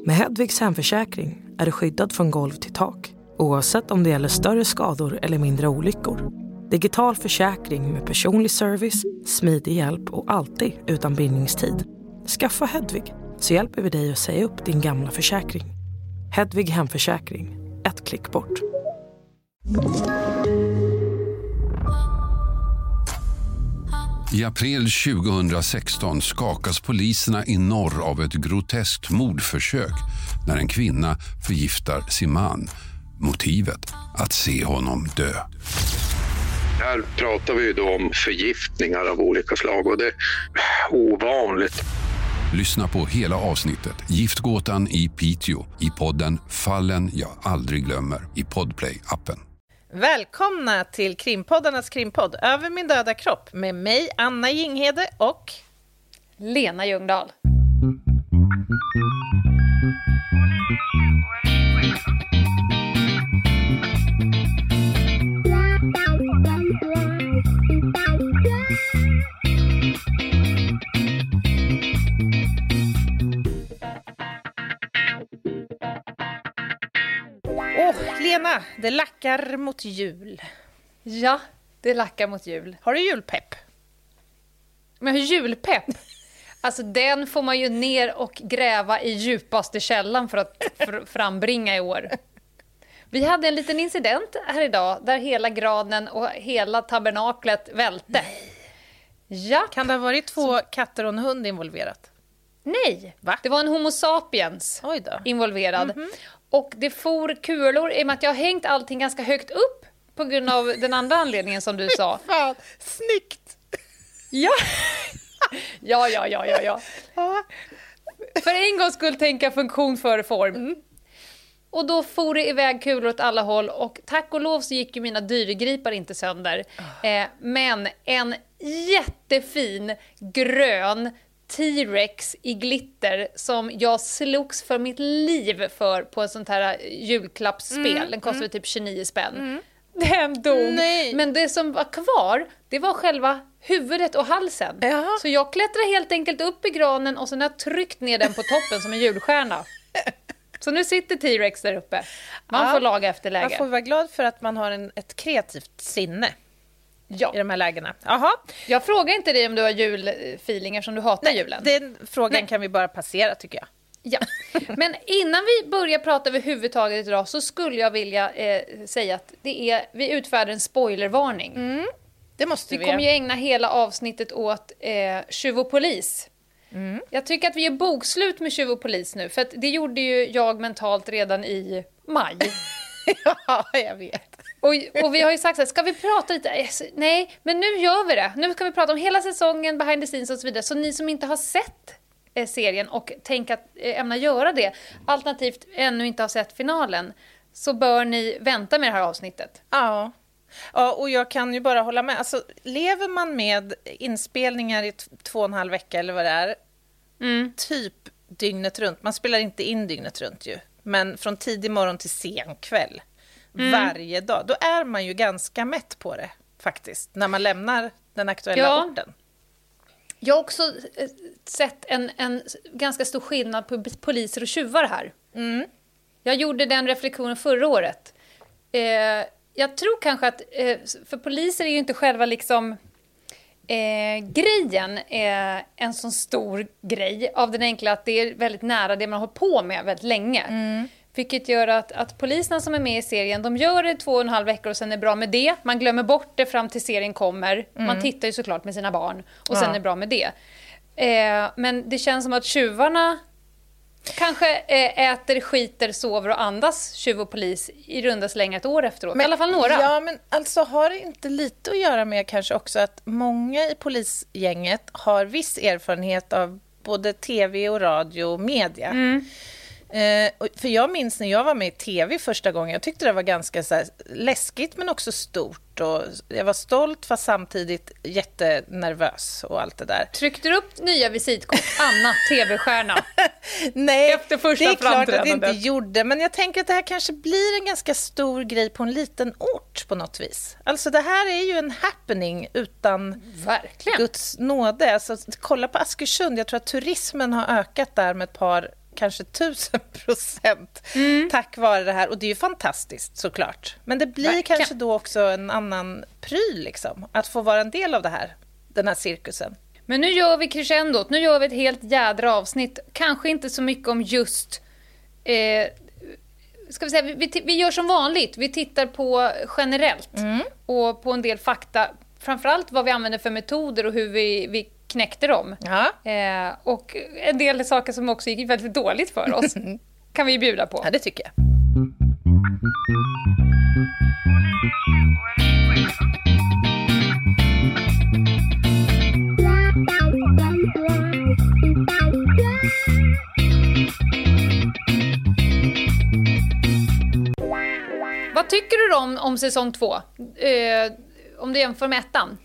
Med Hedvigs hemförsäkring är du skyddad från golv till tak, oavsett om det gäller större skador eller mindre olyckor. Digital försäkring med personlig service, smidig hjälp och alltid utan bindningstid. Skaffa Hedvig så hjälper vi dig att säga upp din gamla försäkring. Hedvig hemförsäkring, ett klick bort. I april 2016 skakas poliserna i norr av ett groteskt mordförsök när en kvinna förgiftar sin man. Motivet att se honom dö. Här pratar vi då om förgiftningar av olika slag och det är ovanligt. Lyssna på hela avsnittet Giftgåtan i Piteå i podden Fallen jag aldrig glömmer i Podplay-appen. Välkomna till Krimpoddarnas krimpodd Över min döda kropp med mig Anna Jinghede och Lena Ljungdahl. Lena, det lackar mot jul. Ja, det lackar mot jul. Har du julpepp? Men julpepp? Alltså den får man ju ner och gräva i djupaste källan för att frambringa i år. Vi hade en liten incident här idag där hela granen och hela tabernaklet välte. Nej. Ja. Kan det ha varit 2 katter och en hund involverat? Nej, Va? Det var en homo sapiens involverad. Mm-hmm. Och det for kulor i och med att jag har hängt allting ganska högt upp på grund av den andra anledningen som du sa. Fan, snyggt! Ja. Ja. För en gång skulle tänka funktion före form. Mm. Och då for det iväg kulor åt alla håll och tack och lov så gick ju mina dyrgripar inte sönder. Men en jättefin grön T-Rex i glitter som jag slogs för mitt liv för på ett sånt här julklappsspel. Den kostade typ 29 spänn. Den dog. Nej. Men det som var kvar, det var själva huvudet och halsen. Jaha. Så jag klättrade helt enkelt upp i granen och sen har jag tryckt ner den på toppen som en julstjärna. Så nu sitter T-Rex där uppe. Man får laga efter läge. Man får vara glad för att man har ett kreativt sinne. Ja. I de här lägena. Aha. Jag frågar inte dig om du har julfeelingar som du hatar julen. Den frågan kan vi bara passera tycker jag. Ja. Men innan vi börjar prata överhuvudtaget idag så skulle jag vilja säga att vi utfärdar en spoilervarning. Det måste vi kommer ju ägna hela avsnittet åt Tjuv och polis. Jag tycker att vi är bokslut med Tjuv och polis nu. För att det gjorde ju jag mentalt redan i maj. Ja, jag vet. Och vi har ju sagt så här, ska vi prata lite? Nej, men nu gör vi det. Nu ska vi prata om hela säsongen, behind the scenes och så vidare. Så ni som inte har sett serien och tänker att ämna göra det, alternativt ännu inte har sett finalen, så bör ni vänta med det här avsnittet. Ja, och jag kan ju bara hålla med. Alltså, lever man med inspelningar i 2,5 veckor eller vad det är, typ dygnet runt. Man spelar inte in dygnet runt ju, men från tidig morgon till sen kväll. Varje dag. Då är man ju ganska mätt på det faktiskt. När man lämnar den aktuella orten. Jag har också sett en ganska stor skillnad på poliser och tjuvar här. Jag gjorde den reflektionen förra året. Jag tror kanske att för poliser är ju inte själva liksom grejen är en sån stor grej av den enkla att det är väldigt nära det man har på med väldigt länge. Vilket gör att poliserna som är med i serien, de gör det 2,5 veckor och sen är bra med det. Man glömmer bort det fram till serien kommer. Man tittar ju såklart med sina barn och sen är bra med det. Men det känns som att tjuvarna kanske äter, skiter, sover och andas tjuv och polis i runda slängar ett år efteråt. Men, i alla fall några. Ja, men alltså har det inte lite att göra med kanske också att många i polisgänget har viss erfarenhet av både tv och radio och media. För jag minns när jag var med i tv första gången, jag tyckte det var ganska så här läskigt men också stort och jag var stolt fast samtidigt jättenervös och allt det där. Tryckte du upp nya visitkort? Anna, tv-stjärna. Nej, efter första det är klart att det inte gjorde, men jag tänker att det här kanske blir en ganska stor grej på en liten ort på något vis. Alltså det här är ju en happening utan verkligen Guds nåde. Alltså, kolla på Askersund, jag tror att turismen har ökat där med ett par kanske 1000% tack vare det här. Och det är ju fantastiskt såklart. Men det blir kanske då också en annan pryl liksom. Att få vara en del av det här, den här cirkusen. Men nu gör vi crescendot. Nu gör vi ett helt jädra avsnitt. Kanske inte så mycket om just... ska vi säga, vi gör som vanligt. Vi tittar på generellt. Och på en del fakta. Framförallt vad vi använder för metoder och hur vi knäckte dem. Ja. Och en del saker som också gick väldigt dåligt för oss. Kan vi bjuda på. Ja, det tycker jag. Vad tycker du om säsong 2? Om du jämför med ettan?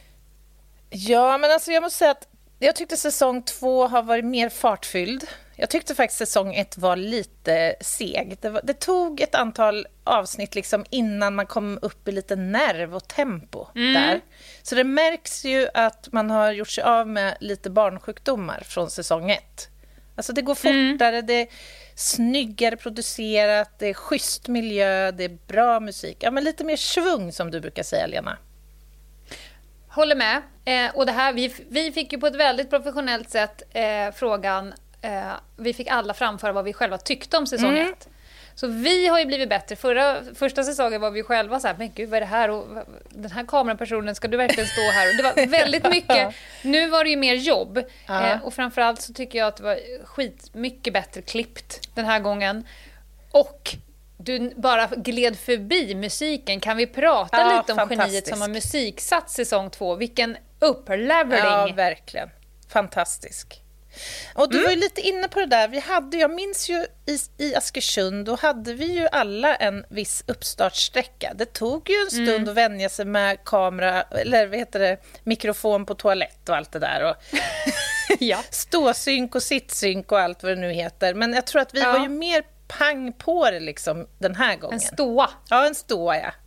Ja, men alltså jag måste säga att jag tyckte säsong 2 har varit mer fartfylld. Jag tyckte faktiskt säsong 1 var lite seg. Det tog ett antal avsnitt liksom innan man kom upp i lite nerv och tempo där. Så det märks ju att man har gjort sig av med lite barnsjukdomar från säsong 1. Alltså det går fortare, det är snyggare producerat, det är schysst miljö, det är bra musik. Ja, men lite mer svung som du brukar säga, Lena. Håller med. Och det här, vi fick ju på ett väldigt professionellt sätt frågan. Vi fick alla framföra vad vi själva tyckte om säsong 1. Så vi har ju blivit bättre. Första säsongen var vi själva så här, men gud vad är det här? Och den här kamerapersonen, ska du verkligen stå här? Och det var väldigt mycket. Nu var det ju mer jobb. Och framförallt så tycker jag att det var mycket bättre klippt den här gången. Och du bara gled förbi musiken. Kan vi prata lite om geniet som har musiksatt säsong 2? Vilken uppleveling. Ja, verkligen. Fantastisk. Och du var ju lite inne på det där. Jag minns ju i Askersund, då hade vi ju alla en viss uppstartsträcka. Det tog ju en stund att vänja sig med kamera, eller vad heter det, mikrofon på toalett och allt det där. Och ståsynk och sittsynk och allt vad det nu heter. Men jag tror att vi var ju mer pang på det liksom den här gången. En ståa. Ja, en ståa, ja.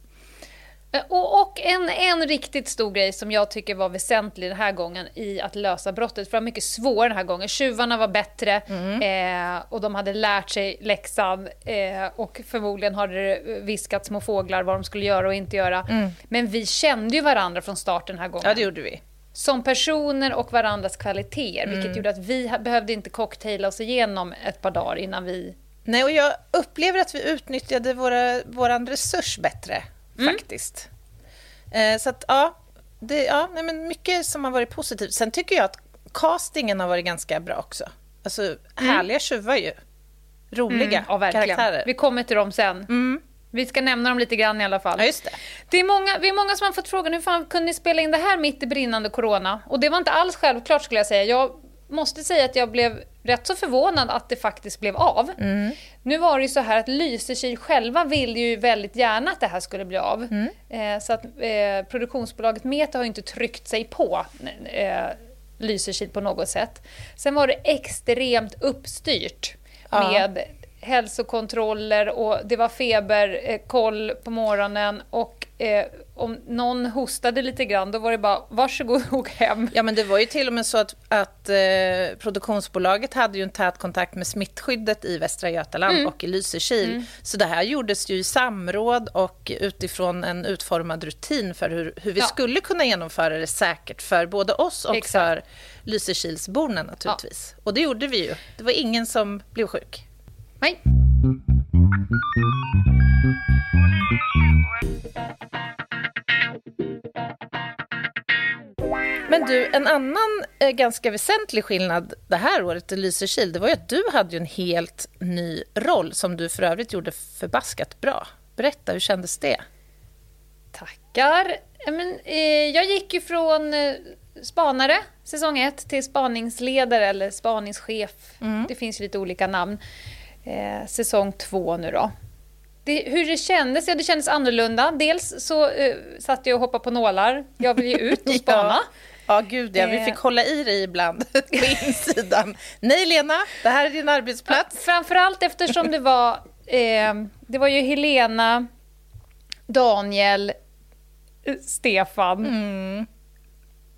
Och en riktigt stor grej som jag tycker var väsentlig den här gången i att lösa brottet, för det var mycket svårare den här gången. Tjuvarna var bättre och de hade lärt sig läxan och förmodligen hade det viskat små fåglar vad de skulle göra och inte göra. Men vi kände ju varandra från starten den här gången. Ja, det gjorde vi. Som personer och varandras kvaliteter, vilket gjorde att vi behövde inte cocktaila oss igenom ett par dagar innan vi... Nej, och jag upplever att vi utnyttjade våran resurs bättre. Faktiskt. Så att men mycket som har varit positivt. Sen tycker jag att castingen har varit ganska bra också. Alltså härliga tjuvar ju. Roliga karaktärer. Vi kommer till dem sen. Vi ska nämna dem lite grann i alla fall. Ja, just det. Vi är många som har fått frågan, hur fan kunde ni spela in det här mitt i brinnande corona? Och det var inte alls självklart, skulle jag säga. Jag måste säga att jag blev rätt så förvånad att det faktiskt blev av. Nu var det ju så här att Lysekil själva ville ju väldigt gärna att det här skulle bli av. Så att produktionsbolaget Meta har ju inte tryckt sig på Lysekil på något sätt. Sen var det extremt uppstyrt med hälsokontroller och det var feberkoll på morgonen och om någon hostade lite grann, då var det bara varsågod och hem. Ja, men det var ju till och med så att produktionsbolaget hade ju en tät kontakt med smittskyddet i Västra Götaland och i Lysekil. Så det här gjordes ju i samråd och utifrån en utformad rutin för hur vi skulle kunna genomföra det säkert för både oss och för Lysekilsborna naturligtvis. Och det gjorde vi ju. Det var ingen som blev sjuk. Nej. Men du, en annan ganska väsentlig skillnad det här året i Lysekil, det var ju att du hade ju en helt ny roll som du för övrigt gjorde förbaskat bra. Berätta, hur kändes det? Tackar. Jag gick ju från spanare säsong 1 till spaningsledare eller spaningschef. Det finns ju lite olika namn. Säsong 2 nu då. Hur det kändes? Ja, det kändes annorlunda. Dels så satt jag och hoppade på nålar. Jag ville ju ut och spana. Ja, gud ja. Vi fick hålla i dig ibland på insidan. Nej, Lena, det här är din arbetsplats. Ja, framförallt eftersom det var ju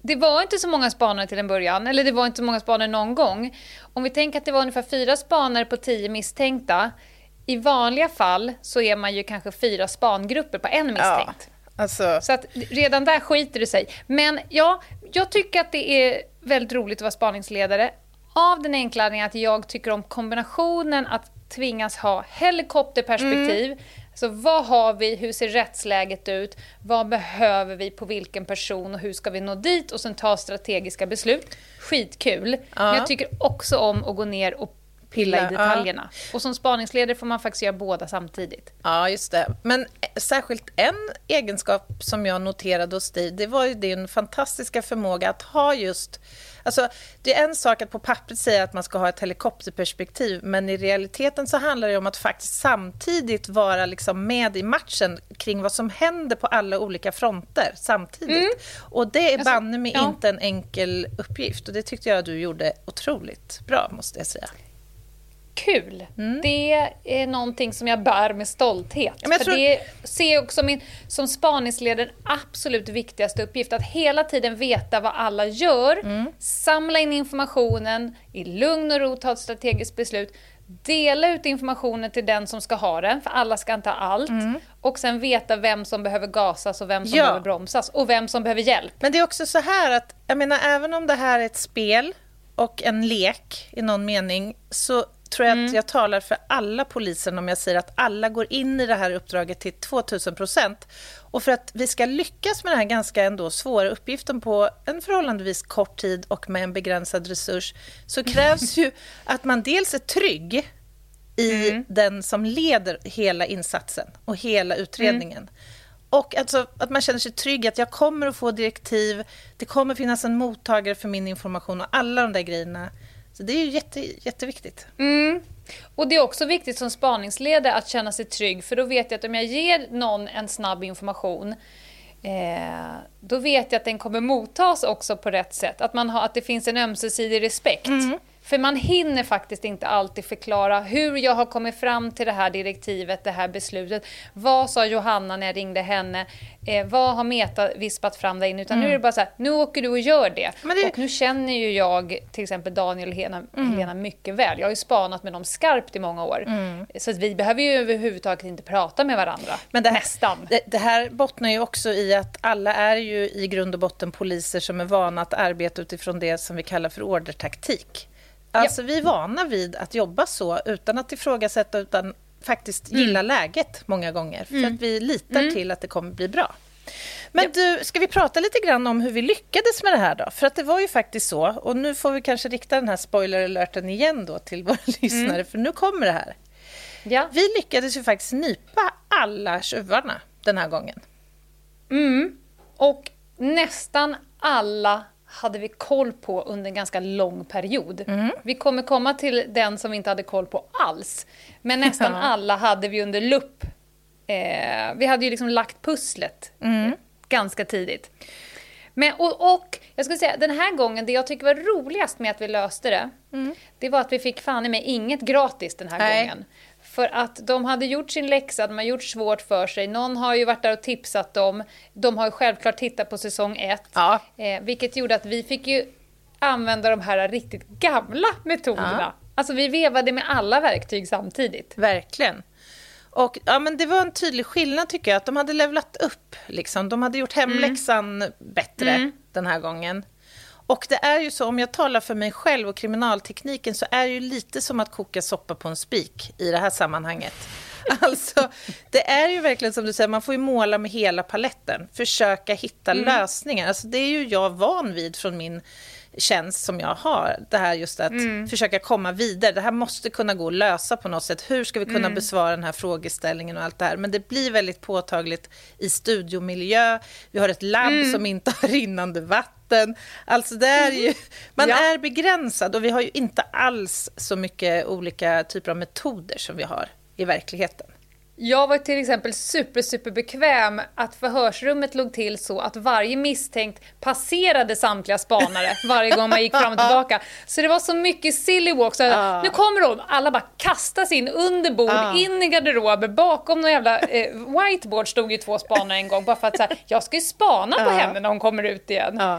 det var inte så många spanare till en början, eller det var inte så många spanare någon gång. Om vi tänker att det var ungefär 4 spanare på 10 misstänkta, i vanliga fall så är man ju kanske 4 spangrupper på en misstänkt. Ja, alltså. Så att redan där skiter det sig. Men ja, jag tycker att det är väldigt roligt att vara spaningsledare. Av den enkla anledningen att jag tycker om kombinationen att tvingas ha helikopterperspektiv. Så vad har vi, hur ser rättsläget ut, vad behöver vi på vilken person och hur ska vi nå dit och sen ta strategiska beslut. Skitkul. Men jag tycker också om att gå ner och pilla i detaljerna. Och som spaningsledare får man faktiskt göra båda samtidigt. Ja, just det. Men särskilt en egenskap som jag noterade hos dig, det var ju din fantastiska förmåga att ha just... Alltså, det är en sak att på pappret säga att man ska ha ett helikopterperspektiv, men i realiteten så handlar det om att faktiskt samtidigt vara liksom med i matchen kring vad som händer på alla olika fronter samtidigt. Och det är banne mig inte en enkel uppgift. Och det tyckte jag du gjorde otroligt bra, måste jag säga. Kul. Det är någonting som jag bär med stolthet. Ja, för det ser jag också som spaningsledare absolut viktigaste uppgift. Att hela tiden veta vad alla gör. Samla in informationen i lugn och ro, ta ett strategiskt beslut. Dela ut informationen till den som ska ha den. För alla ska inte ha allt. Och sen veta vem som behöver gasas och vem som behöver bromsas. Och vem som behöver hjälp. Men det är också så här att, jag menar, även om det här är ett spel och en lek i någon mening, så tror jag att jag talar för alla poliser om jag säger att alla går in i det här uppdraget till 2000%. Och för att vi ska lyckas med den här ganska ändå svåra uppgiften på en förhållandevis kort tid och med en begränsad resurs, så krävs ju att man dels är trygg i den som leder hela insatsen och hela utredningen. Och alltså att man känner sig trygg att jag kommer att få direktiv, det kommer finnas en mottagare för min information och alla de där grejerna. Så det är ju jätteviktigt. Och det är också viktigt som spaningsledare att känna sig trygg. För då vet jag att om jag ger någon en snabb information, då vet jag att den kommer mottas också på rätt sätt. Att det finns en ömsesidig respekt. För man hinner faktiskt inte alltid förklara hur jag har kommit fram till det här direktivet, det här beslutet. Vad sa Johanna när jag ringde henne? Vad har Meta vispat fram där inne? Utan nu är det bara så här, nu åker du och gör det. Och nu känner ju jag till exempel Daniel och Helena mycket väl. Jag har ju spanat med dem skarpt i många år. Så att vi behöver ju överhuvudtaget inte prata med varandra. Men nästan. Det här bottnar ju också i att alla är ju i grund och botten poliser som är vana att arbeta utifrån det som vi kallar för ordertaktik. Alltså vi är vana vid att jobba så utan att ifrågasätta, utan faktiskt gilla läget många gånger. För att vi litar till att det kommer bli bra. Men du, ska vi prata lite grann om hur vi lyckades med det här då? För att det var ju faktiskt så, och nu får vi kanske rikta den här spoiler-alerten igen då till våra lyssnare, för nu kommer det här. Ja. Vi lyckades ju faktiskt nypa alla tjuvarna den här gången. Och nästan alla hade vi koll på under en ganska lång period. Vi kommer komma till den som vi inte hade koll på alls. Men nästan alla hade vi under lupp. Vi hade ju liksom lagt pusslet ganska tidigt. Men, och jag skulle säga, den här gången, det jag tycker var roligast med att vi löste det, det var att vi fick fan i mig inget gratis den här gången. För att de hade gjort sin läxa, de har gjort svårt för sig. Någon har ju varit där och tipsat dem. De har ju självklart tittat på säsong 1. Vilket gjorde att vi fick ju använda de här riktigt gamla metoderna. Alltså vi vevade med alla verktyg samtidigt. Verkligen. Och men det var en tydlig skillnad tycker jag. Att de hade levlat upp. Liksom. De hade gjort hemläxan bättre den här gången. Och det är ju så, om jag talar för mig själv och kriminaltekniken, så är det ju lite som att koka soppa på en spik i det här sammanhanget. Alltså, det är ju verkligen som du säger, man får ju måla med hela paletten. Försöka hitta lösningar. Alltså, det är ju jag van vid från min tjänst som jag har. Det här just att försöka komma vidare. Det här måste kunna gå att lösa på något sätt. Hur ska vi kunna besvara den här frågeställningen och allt det här? Men det blir väldigt påtagligt i studiomiljö. Vi har ett labb som inte har rinnande vatten. Alltså det är ju, man är begränsad, och vi har ju inte alls så mycket olika typer av metoder som vi har i verkligheten. Jag var till exempel super bekväm att förhörsrummet låg till så att varje misstänkt passerade samtliga spanare varje gång man gick fram och tillbaka. Så det var så mycket silly walk. Så nu kommer de, alla bara kastas in under bord, in i garderober, bakom någon jävla whiteboard stod ju 2 spanare en gång. Bara för att så här, jag ska ju spana på henne när hon kommer ut igen.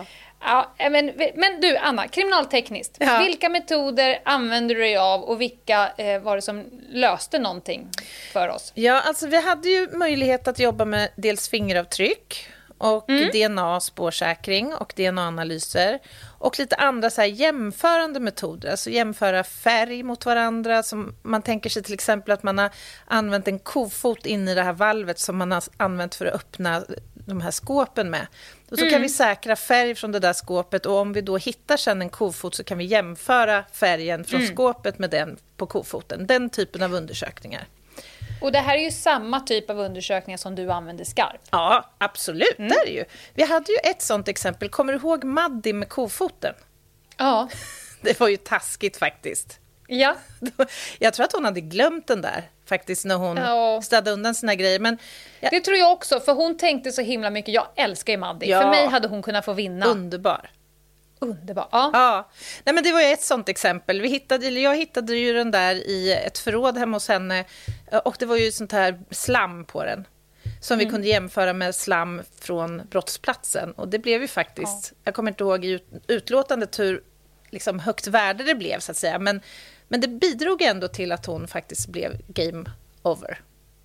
Ja, men du Anna, kriminaltekniskt. Ja. Vilka metoder använder du dig av och vilka var det som löste någonting för oss? Ja, alltså vi hade ju möjlighet att jobba med dels fingeravtryck och DNA-spårsäkring och DNA-analyser och lite andra så här jämförande metoder, alltså jämföra färg mot varandra. Som man tänker sig till exempel att man har använt en kofot in i det här valvet som man har använt för att öppna de här skåpen med. Och så kan vi säkra färg från det där skåpet, och om vi då hittar sen en kofot så kan vi jämföra färgen från skåpet med den på kofoten. Den typen av undersökningar. Och det här är ju samma typ av undersökningar som du använder skarpt. Ja, absolut. Det är det ju. Vi hade ju ett sånt exempel. Kommer du ihåg Maddie med kofoten? Ja. Det var ju taskigt faktiskt. Ja. Jag tror att hon hade glömt den där faktiskt när hon städde undan sina grejer. Men Det tror jag också, för hon tänkte så himla mycket. Jag älskar ju Maddie. Ja. För mig hade hon kunnat få vinna. Underbar. Ja. Nej, men det var ju ett sånt exempel. Jag hittade ju den där i ett förråd hemma hos henne, och det var ju sånt här slam på den som vi kunde jämföra med slam från brottsplatsen, och det blev ju faktiskt, jag kommer inte ihåg i utlåtandet hur liksom högt värde det blev så att säga, men det bidrog ändå till att hon faktiskt blev game over.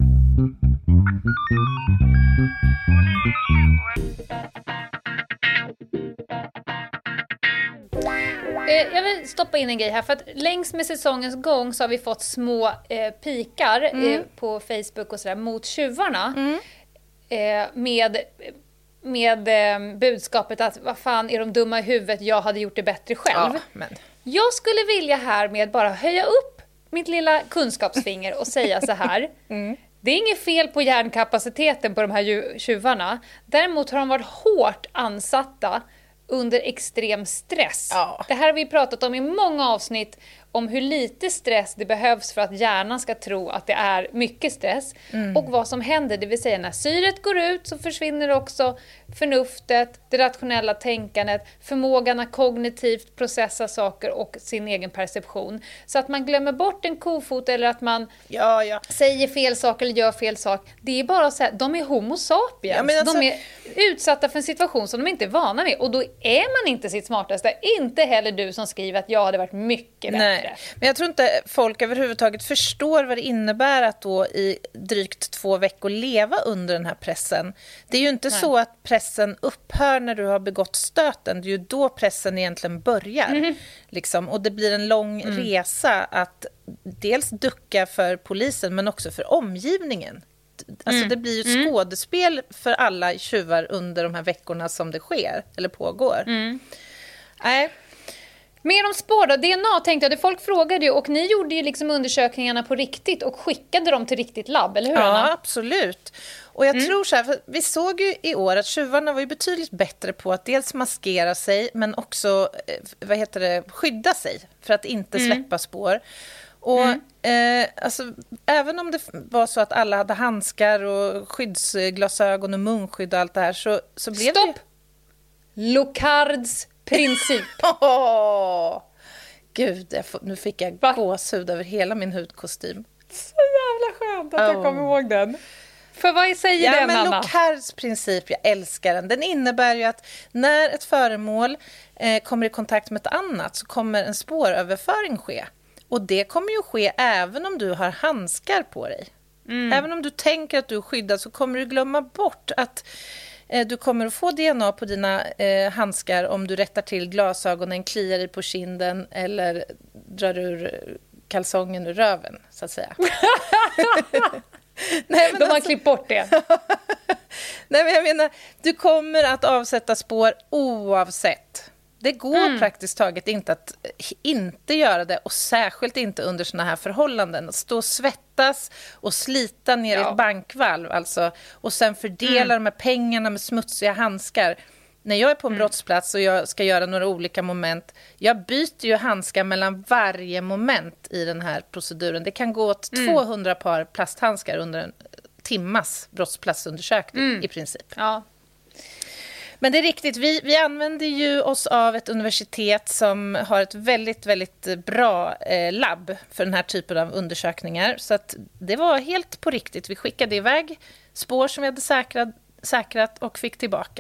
Jag vill stoppa in en grej här, för att längs med säsongens gång så har vi fått små pikar på Facebook och sådär mot tjuvarna med budskapet att vad fan är de dumma i huvudet, jag hade gjort det bättre själv. Ja, men. Jag skulle vilja här med bara höja upp mitt lilla kunskapsfinger och säga så här. Det är inget fel på hjärnkapaciteten på de här tjuvarna. Däremot har de varit hårt ansatta under extrem stress. Ja. Det här har vi pratat om i många avsnitt, om hur lite stress det behövs för att hjärnan ska tro att det är mycket stress. Och vad som händer, det vill säga när syret går ut så försvinner också förnuftet, det rationella tänkandet, förmågan att kognitivt processa saker och sin egen perception. Så att man glömmer bort en kofot eller att man säger fel sak eller gör fel sak. Det är bara så här, de är homo sapiens. Ja, men alltså, de är utsatta för en situation som de inte är vana med. Och då är man inte sitt smartaste. Inte heller du som skriver att jag hade varit mycket bättre. Nej, men jag tror inte folk överhuvudtaget förstår vad det innebär att då i drygt 2 veckor leva under den här pressen. Det är ju inte så att pressen upphör när du har begått stöten. Det är ju då pressen egentligen börjar. Liksom. Och det blir en lång resa att dels ducka för polisen men också för omgivningen. Alltså det blir ju skådespel för alla tjuvar under de här veckorna som det sker eller pågår. Nej. Mer om spår då. DNA tänkte jag, det folk frågade ju, och ni gjorde ju liksom undersökningarna på riktigt och skickade dem till riktigt labb, eller hur Anna? Ja, absolut. Och jag tror så här, för vi såg ju i år att tjuvarna var ju betydligt bättre på att dels maskera sig men också skydda sig för att inte släppa spår. Och alltså, även om det var så att alla hade handskar och skyddsglasögon och munskydd och allt det här så blev det... Stopp! Locards princip. Gud, nu fick jag gåshud över hela min hudkostym. Så jävla skönt att jag kommer ihåg den. För vad säger den, Anna? Locards princip, jag älskar den. Den innebär ju att när ett föremål kommer i kontakt med ett annat så kommer en spåröverföring ske. Och det kommer ju ske även om du har handskar på dig. Även om du tänker att du är skyddad så kommer du glömma bort att du kommer att få DNA på dina handskar om du rättar till glasögonen, kliar i på kinden eller drar ur kalsongen ur röven, så att säga. Nej, men de har klippt bort det. Nej, men jag menar, du kommer att avsätta spår oavsett. Det går praktiskt taget inte att inte göra det, och särskilt inte under såna här förhållanden. Att stå och svettas och slita ner i ett bankvalv alltså, och sen fördela de här pengarna med smutsiga handskar. När jag är på en brottsplats och jag ska göra några olika moment, jag byter ju handskar mellan varje moment i den här proceduren. Det kan gå åt 200 par plasthandskar under en timmas brottsplatsundersökning i princip. Ja. Men det är riktigt, vi använder ju oss av ett universitet som har ett väldigt, väldigt bra labb för den här typen av undersökningar. Så att det var helt på riktigt. Vi skickade iväg spår som vi hade säkrat och fick tillbaka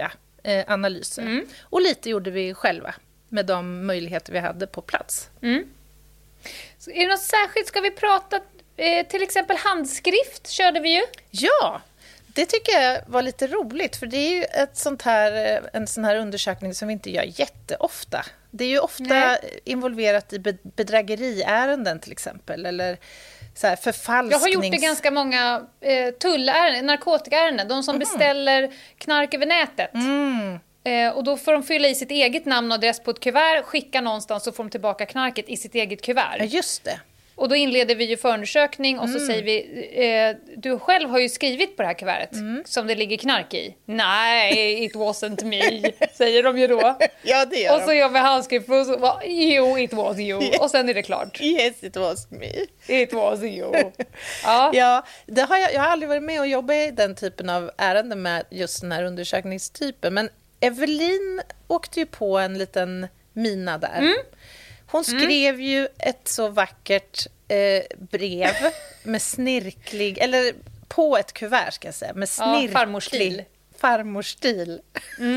analyser. Och lite gjorde vi själva med de möjligheter vi hade på plats. Så är det något särskilt? Ska vi prata till exempel handskrift körde vi ju? Ja, det tycker jag var lite roligt. För det är ju en sån här undersökning som vi inte gör jätteofta. Det är ju ofta involverat i bedrägeriärenden till exempel. Eller så här förfalsknings... Jag har gjort det ganska många tullärenden, narkotikaärenden. De som beställer knark över nätet. Och då får de fylla i sitt eget namn och adress på ett kuvert, skicka någonstans och får de tillbaka knarket i sitt eget kuvert. Ja, just det. Och då inleder vi ju förundersökning och så säger vi, du själv har ju skrivit på det här kuvertet som det ligger knark i. Nej, it wasn't me, säger de ju då. Ja, det gör och så gör vi handskrift och så, jo, it was you. Yes. Och sen är det klart. Yes, it was me. It was you. Ja, jag har aldrig varit med och jobbat i den typen av ärenden med just den här undersökningstypen. Men Evelin åkte ju på en liten mina där. Hon skrev ju ett så vackert brev med snirklig, eller på ett kuvert ska jag säga, med snirklig farmorstil.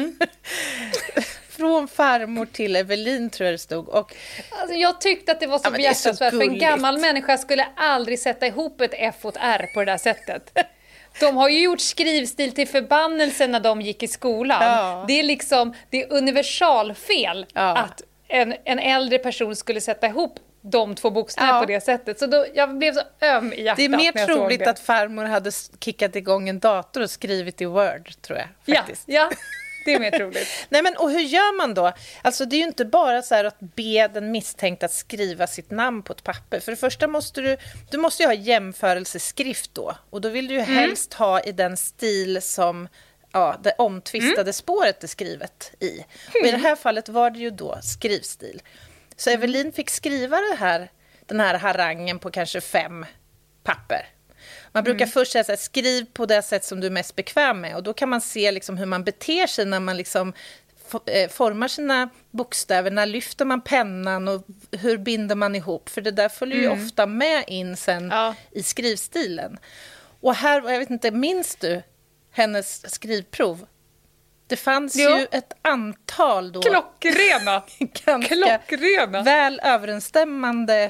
Från farmor till Evelin tror jag det stod. Och, alltså, jag tyckte att det var så behjärtansvärt, för en gammal människa skulle aldrig sätta ihop ett F och ett R på det där sättet. De har ju gjort skrivstil till förbannelse när de gick i skolan. Ja. Det är liksom, det är universalfel att en äldre person skulle sätta ihop de två bokstäver på det sättet. Så då, jag blev så öm i hjärtat. Det är mer troligt att farmor hade kickat igång en dator och skrivit i Word, tror jag. Faktiskt. Ja, det är mer troligt. Nej, men och hur gör man då? Alltså det är ju inte bara så här att be den misstänkta att skriva sitt namn på ett papper. För det första måste du måste ju ha jämförelseskrift då. Och då vill du ju helst ha i den stil som det omtvistade spåret är skrivet i. Och i det här fallet var det ju då skrivstil. Så Evelin fick skriva den här harangen på kanske 5 papper. Man brukar först säga så här, skriv på det sätt som du är mest bekväm med. Och då kan man se liksom hur man beter sig när man liksom formar sina bokstäver. När lyfter man pennan och hur binder man ihop? För det där följer ju ofta med in sen i skrivstilen. Och här, jag vet inte, minns du hennes skrivprov? Det fanns ju ett antal då. Klockrena. Klockrena. Väl överensstämmande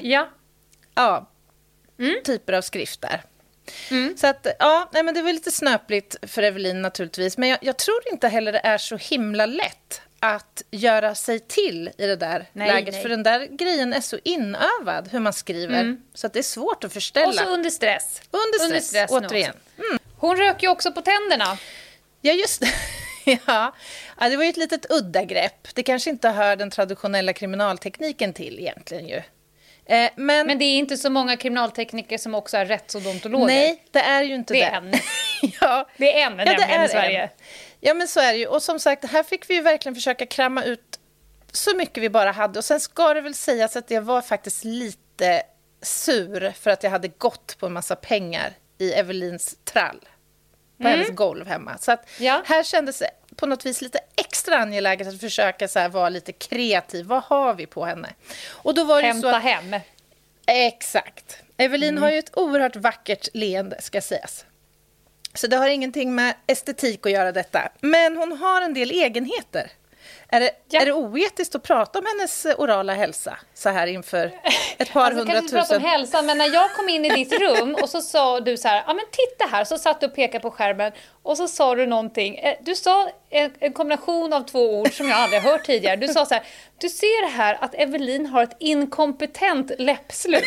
typer av skrifter. Så att, men det var lite snöpligt för Evelin naturligtvis. Men jag tror inte heller det är så himla lätt att göra sig till i det där läget. Nej. För den där grejen är så inövad hur man skriver. Så att det är svårt att förställa. Och så under stress. Under stress återigen. Hon rök ju också på tänderna. Ja, just det. Ja, det var ju ett litet udda grepp. Det kanske inte hör den traditionella kriminaltekniken till egentligen ju. Men det är inte så många kriminaltekniker som också är rättsodontologer. Nej, det är ju inte det. Det är en. Det är nämligen i Sverige. Ja, men så är det ju. Och som sagt, här fick vi ju verkligen försöka kramma ut så mycket vi bara hade. Och sen ska det väl sägas att jag var faktiskt lite sur för att jag hade gått på en massa pengar i Evelins trall. På hennes golv hemma. Så att här kändes det på något vis lite extra angeläget att försöka så här vara lite kreativ. Vad har vi på henne? Och då var det hämta så att, hem. Exakt. Evelin har ju ett oerhört vackert leende, ska sägas. Så det har ingenting med estetik att göra detta. Men hon har en del egenheter. Är det oetiskt att prata om hennes orala hälsa så här inför ett par 100 000? Kanske inte prata om hälsan, men när jag kom in i ditt rum och så sa du så här, ja men titta här, så satt du och pekade på skärmen och så sa du någonting. Du sa en kombination av 2 ord som jag aldrig hört tidigare. Du sa så här, du ser här att Evelin har ett inkompetent läppslut.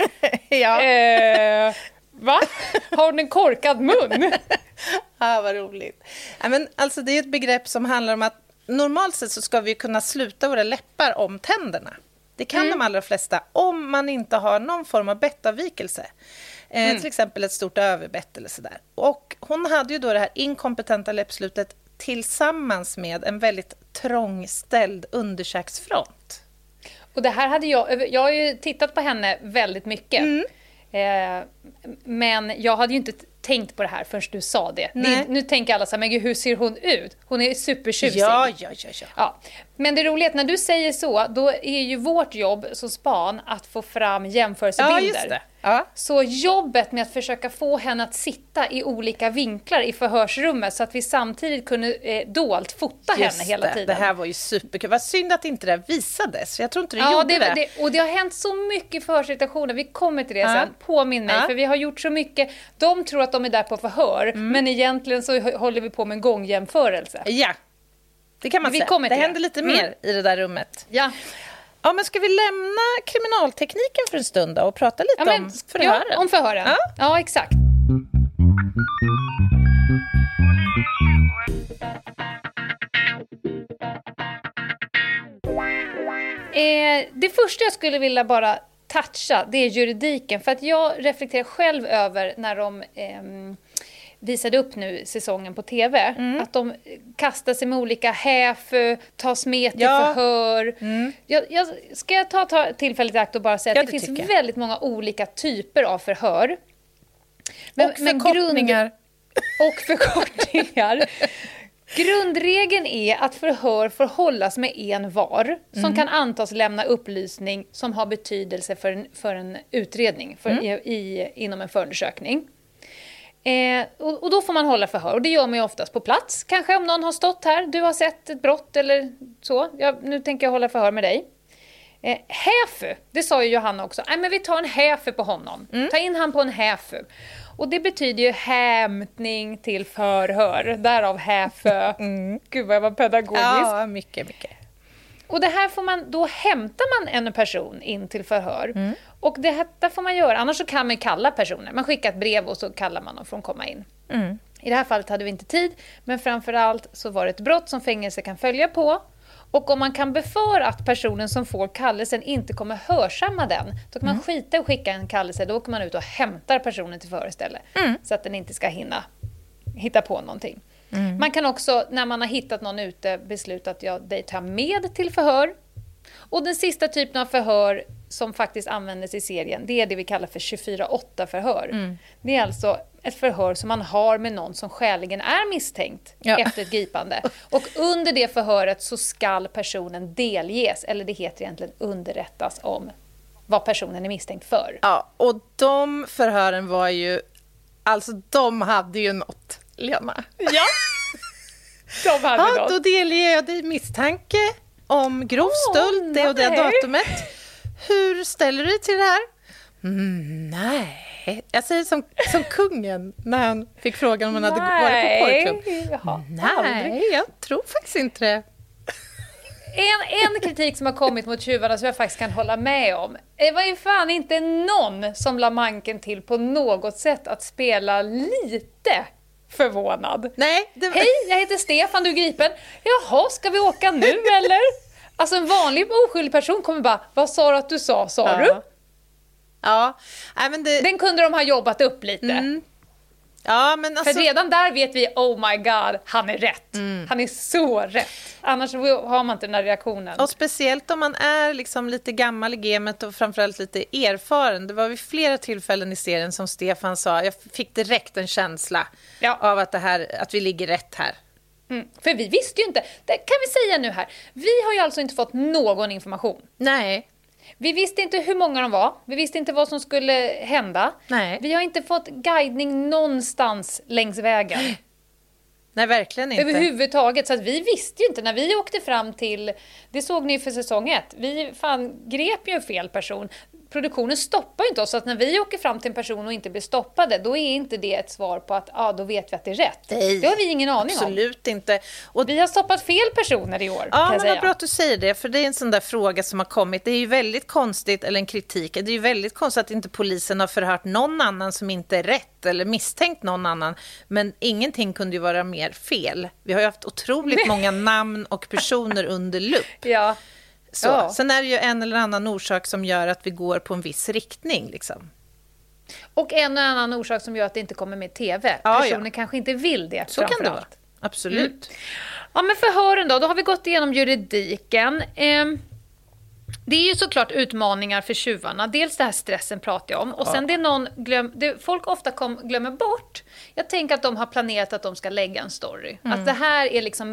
Va? Har hon en korkad mun? Vad roligt. Ja, men alltså det är ett begrepp som handlar om att normalt sett så ska vi kunna sluta våra läppar om tänderna. Det kan de allra flesta om man inte har någon form av bettavvikelse. Till exempel ett stort överbett eller sådär. Och hon hade ju då det här inkompetenta läppslutet tillsammans med en väldigt trångställd underkäksfront. Och det här hade jag har ju tittat på henne väldigt mycket. Men jag hade ju inte tänkt på det här förrän du sa det. Nu tänker alla så här, men gud, hur ser hon ut? Hon är supertjusig. Ja. Men det är roligt, när du säger så, då är ju vårt jobb som span att få fram jämförelsebilder. Ja, just det. Ja. Så jobbet med att försöka få henne att sitta i olika vinklar i förhörsrummet så att vi samtidigt kunde dolt fota henne hela tiden. Det här var ju superkul. Vad synd att inte det visades. Jag tror inte det gjorde det. Och det har hänt så mycket förhörssituationer. Vi kommer till det sen. Påminn mig, för vi har gjort så mycket. De tror att de är där på förhör, men egentligen så håller vi på med en gångjämförelse. Ja, det kan man säga. Det händer lite mer i det där rummet. Ja. Ja, men ska vi lämna kriminaltekniken för en stund då och prata lite om förhören? Ja, om förhören. Ja, exakt. Det första jag skulle vilja bara toucha, det är juridiken. För att jag reflekterar själv över när de visade upp nu säsongen på tv. Att de kastar sig med olika tas med till förhör. Ska jag ta tillfället i akt och bara säga att det finns väldigt många olika typer av förhör. Och förkortningar. Och förkortningar. Grundregeln är att förhör får hållas med en var som kan antas lämna upplysning som har betydelse för en utredning inom en förundersökning. Och då får man hålla förhör. Och det gör man ju oftast på plats. Kanske om någon har stått här, du har sett ett brott eller så. Nu tänker jag hålla förhör med dig. Häfu, det sa ju Johanna också. Nej, men vi tar en häfu på honom. Ta in han på en häfu. Och det betyder ju hämtning till förhör. Därav häfu. Gud vad jag var pedagogisk. Ja, mycket. Och det här då hämtar man en person in till förhör. Och det här får man göra. Annars så kan man kalla personer. Man skickar ett brev och så kallar man dem för att komma in. I det här fallet hade vi inte tid. Men framförallt så var det ett brott som fängelse kan följa på. Och om man kan befara att personen som får kallelsen inte kommer hörsamma den, då kan man skita och skicka en kallelse. Då åker man ut och hämtar personen till förhör istället. Så att den inte ska hitta på någonting. Man kan också, när man har hittat någon ute, besluta att dig tar med till förhör. Och den sista typen av förhör som faktiskt användes i serien, det är det vi kallar för 24/8-förhör. Det är alltså ett förhör som man har med någon som skäligen är misstänkt efter ett gripande. Och under det förhöret så skall personen delges, eller det heter egentligen underrättas om vad personen är misstänkt för. Ja, och de förhören var ju, alltså de hade ju något, Lena. Ja, de hade något. Då delger jag dig misstanke om grov stöld, det och det datumet. Hur ställer du dig till det här? Nej. Jag säger som kungen när han fick frågan om han hade varit på porrklubb. Nej, jag tror faktiskt inte det. En kritik som har kommit mot tjuvarna som jag faktiskt kan hålla med om. Det var ju fan inte någon som la manken till på något sätt att spela lite förvånad. Nej, Hej, jag heter Stefan, du är gripen. Jaha, ska vi åka nu eller? Alltså en vanlig oskyldig person kommer bara, vad sa du att du sa du? Ja. Nej, men den kunde de ha jobbat upp lite. Ja, men alltså... För redan där vet vi, oh my god, han är rätt. Han är så rätt. Annars har man inte den här reaktionen. Och speciellt om man är liksom lite gammal i gamet och framförallt lite erfaren. Det var vid flera tillfällen i serien som Stefan sa, jag fick direkt en känsla av att vi ligger rätt här. För vi visste ju inte, det kan vi säga nu här. Vi har ju alltså inte fått någon information. Nej. Vi visste inte hur många de var. Vi visste inte vad som skulle hända. Nej. Vi har inte fått guidning någonstans längs vägen. Nej, verkligen inte. Överhuvudtaget. Så att vi visste ju inte när vi åkte fram till... Det såg ni för säsong 1. Vi grep ju fel person. Produktionen stoppar ju inte oss. Så att när vi åker fram till en person och inte blir stoppade, då är inte det ett svar på att då vet vi att det är rätt. Nej, det har vi ingen aning om. Absolut inte. Och vi har stoppat fel personer i år. Ja, men vad bra att du säger det. För det är en sån där fråga som har kommit. Det är ju väldigt konstigt, eller en kritik. Det är ju väldigt konstigt att inte polisen har förhört någon annan som inte är rätt eller misstänkt någon annan. Men ingenting kunde ju vara mer fel. Vi har ju haft otroligt många namn och personer under lupp. Ja. Så. Ja. Sen är det ju en eller annan orsak som gör att vi går på en viss riktning. Liksom. Och en eller annan orsak som gör att det inte kommer med tv. Personer kanske inte vill det. Så kan det vara. Absolut. Ja, men förhören då har vi gått igenom juridiken. Det är ju såklart utmaningar för tjuvarna. Dels det här stressen pratar jag om. Och sen det folk ofta glömmer bort. Jag tänker att de har planerat att de ska lägga en story. Att det här är liksom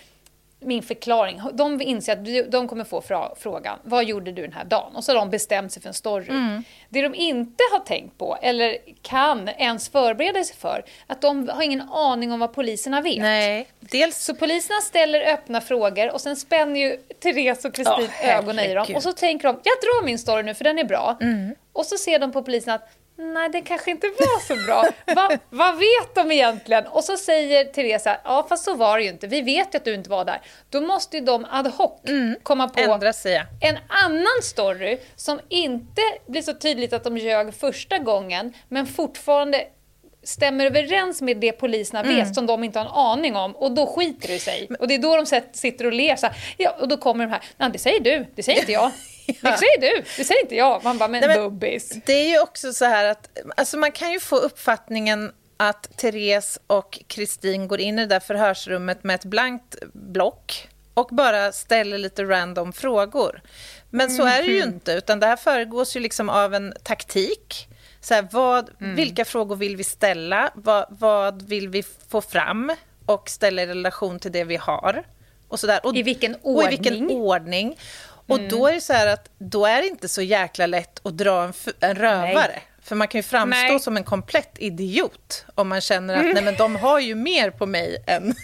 min förklaring. De inser att de kommer få frågan, vad gjorde du den här dagen? Och så har de bestämt sig för en story. Det de inte har tänkt på eller kan ens förbereda sig för, att de har ingen aning om vad poliserna vet. Nej. Så poliserna ställer öppna frågor och sen spänner ju Therese och Kristin ögonen i dem. Och så tänker de, jag drar min story nu för den är bra. Och så ser de på polisen att nej, det kanske inte var så bra. Vad vet de egentligen? Och så säger Therese, ja fast så var det ju inte. Vi vet ju att du inte var där. Då måste ju de ad hoc komma på en annan story som inte blir så tydligt att de ljög första gången, men fortfarande stämmer överens med det poliserna vet som de inte har en aning om, och då skiter det sig. Och det är då de sitter och ler så här, ja, och då kommer de här, nej det säger du, det säger inte jag. Det säger du, det säger inte jag. Man bara, men bubbis. Det är ju också så här att alltså man kan ju få uppfattningen att Therese och Kristin går in i det där förhörsrummet med ett blankt block och bara ställer lite random frågor. Men så är det ju inte, utan det här föregås ju liksom av en taktik. Så här, vilka frågor vill vi ställa? Vad vill vi få fram och ställa i relation till det vi har? Och så där. I vilken ordning? Och då är det så här att då är det inte så jäkla lätt att dra en rövare. Nej. För man kan ju framstå som en komplett idiot om man känner att nej, men de har ju mer på mig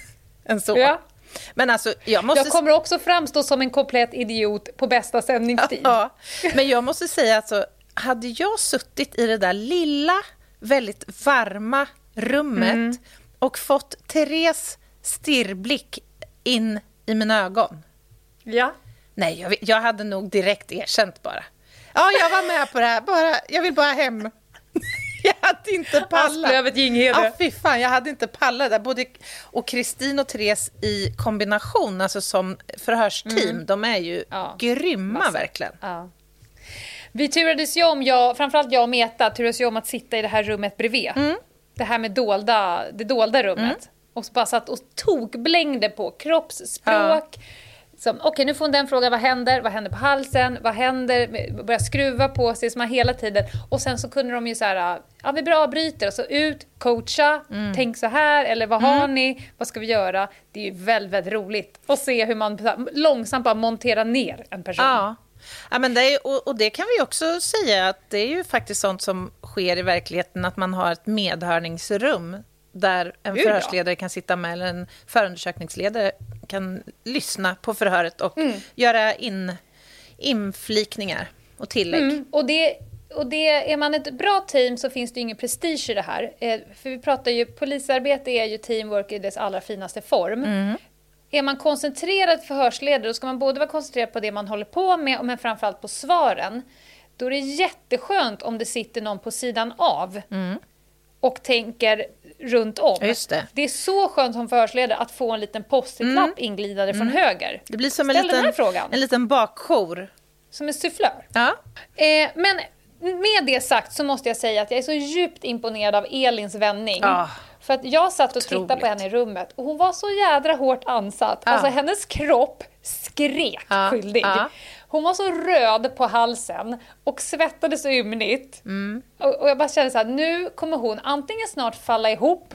än så. Ja. Men alltså, jag kommer också framstå som en komplett idiot på bästa sändningstid. Ja. Men jag måste säga alltså, hade jag suttit i det där lilla, väldigt varma rummet och fått Therese stirrblick in i mina ögon. Ja. Nej, jag hade nog direkt erkänt bara. Ja, jag var med på det här. Jag vill bara hem. Jag hade inte pallat. Asplövet Ginghede. Ja, fy fan, jag hade inte pallat där. Och Kristin och Therese i kombination, alltså som förhörsteam, de är ju grymma verkligen. Ja. Vi turades ju om, framförallt jag och Meta turades ju om att sitta i det här rummet bredvid. Det här med det dolda rummet. Och så bara satt och blängde på kroppsspråk. Okej, nu får hon den frågan, vad händer på halsen, vad händer, börja skruva på sig, som hela tiden. Och sen så kunde de ju så här, ja vi bra bryter, och så ut, coacha, tänk så här, eller vad har ni, vad ska vi göra? Det är ju väldigt, väldigt roligt att se hur man långsamt bara monterar ner en person. Ja, men det är, och det kan vi också säga att det är ju faktiskt sånt som sker i verkligheten, att man har ett medhörningsrum där en förhörsledare kan sitta med, eller en förundersökningsledare kan lyssna på förhöret och göra inflikningar och tillägg. Och det är man ett bra team så finns det ju ingen prestige i det här. För vi pratar ju, polisarbete är ju teamwork i dess allra finaste form. Är man koncentrerad förhörsledare, då ska man både vara koncentrerad på det man håller på med, men framförallt på svaren. Då är det jätteskönt om det sitter någon på sidan av och tänker runt om. Just det. Det är så skönt som förhörsledare att få en liten post-it-lapp inglidande från höger. Det blir som en liten bakjour. Som en sufflör. Ja. Men med det sagt så måste jag säga att jag är så djupt imponerad av Elins vändning. För att jag satt och tittade på henne i rummet och hon var så jädra hårt ansatt. Alltså hennes kropp skrek skyldig. Hon var så röd på halsen och svettades ymnigt. Och jag bara kände så här, nu kommer hon antingen snart falla ihop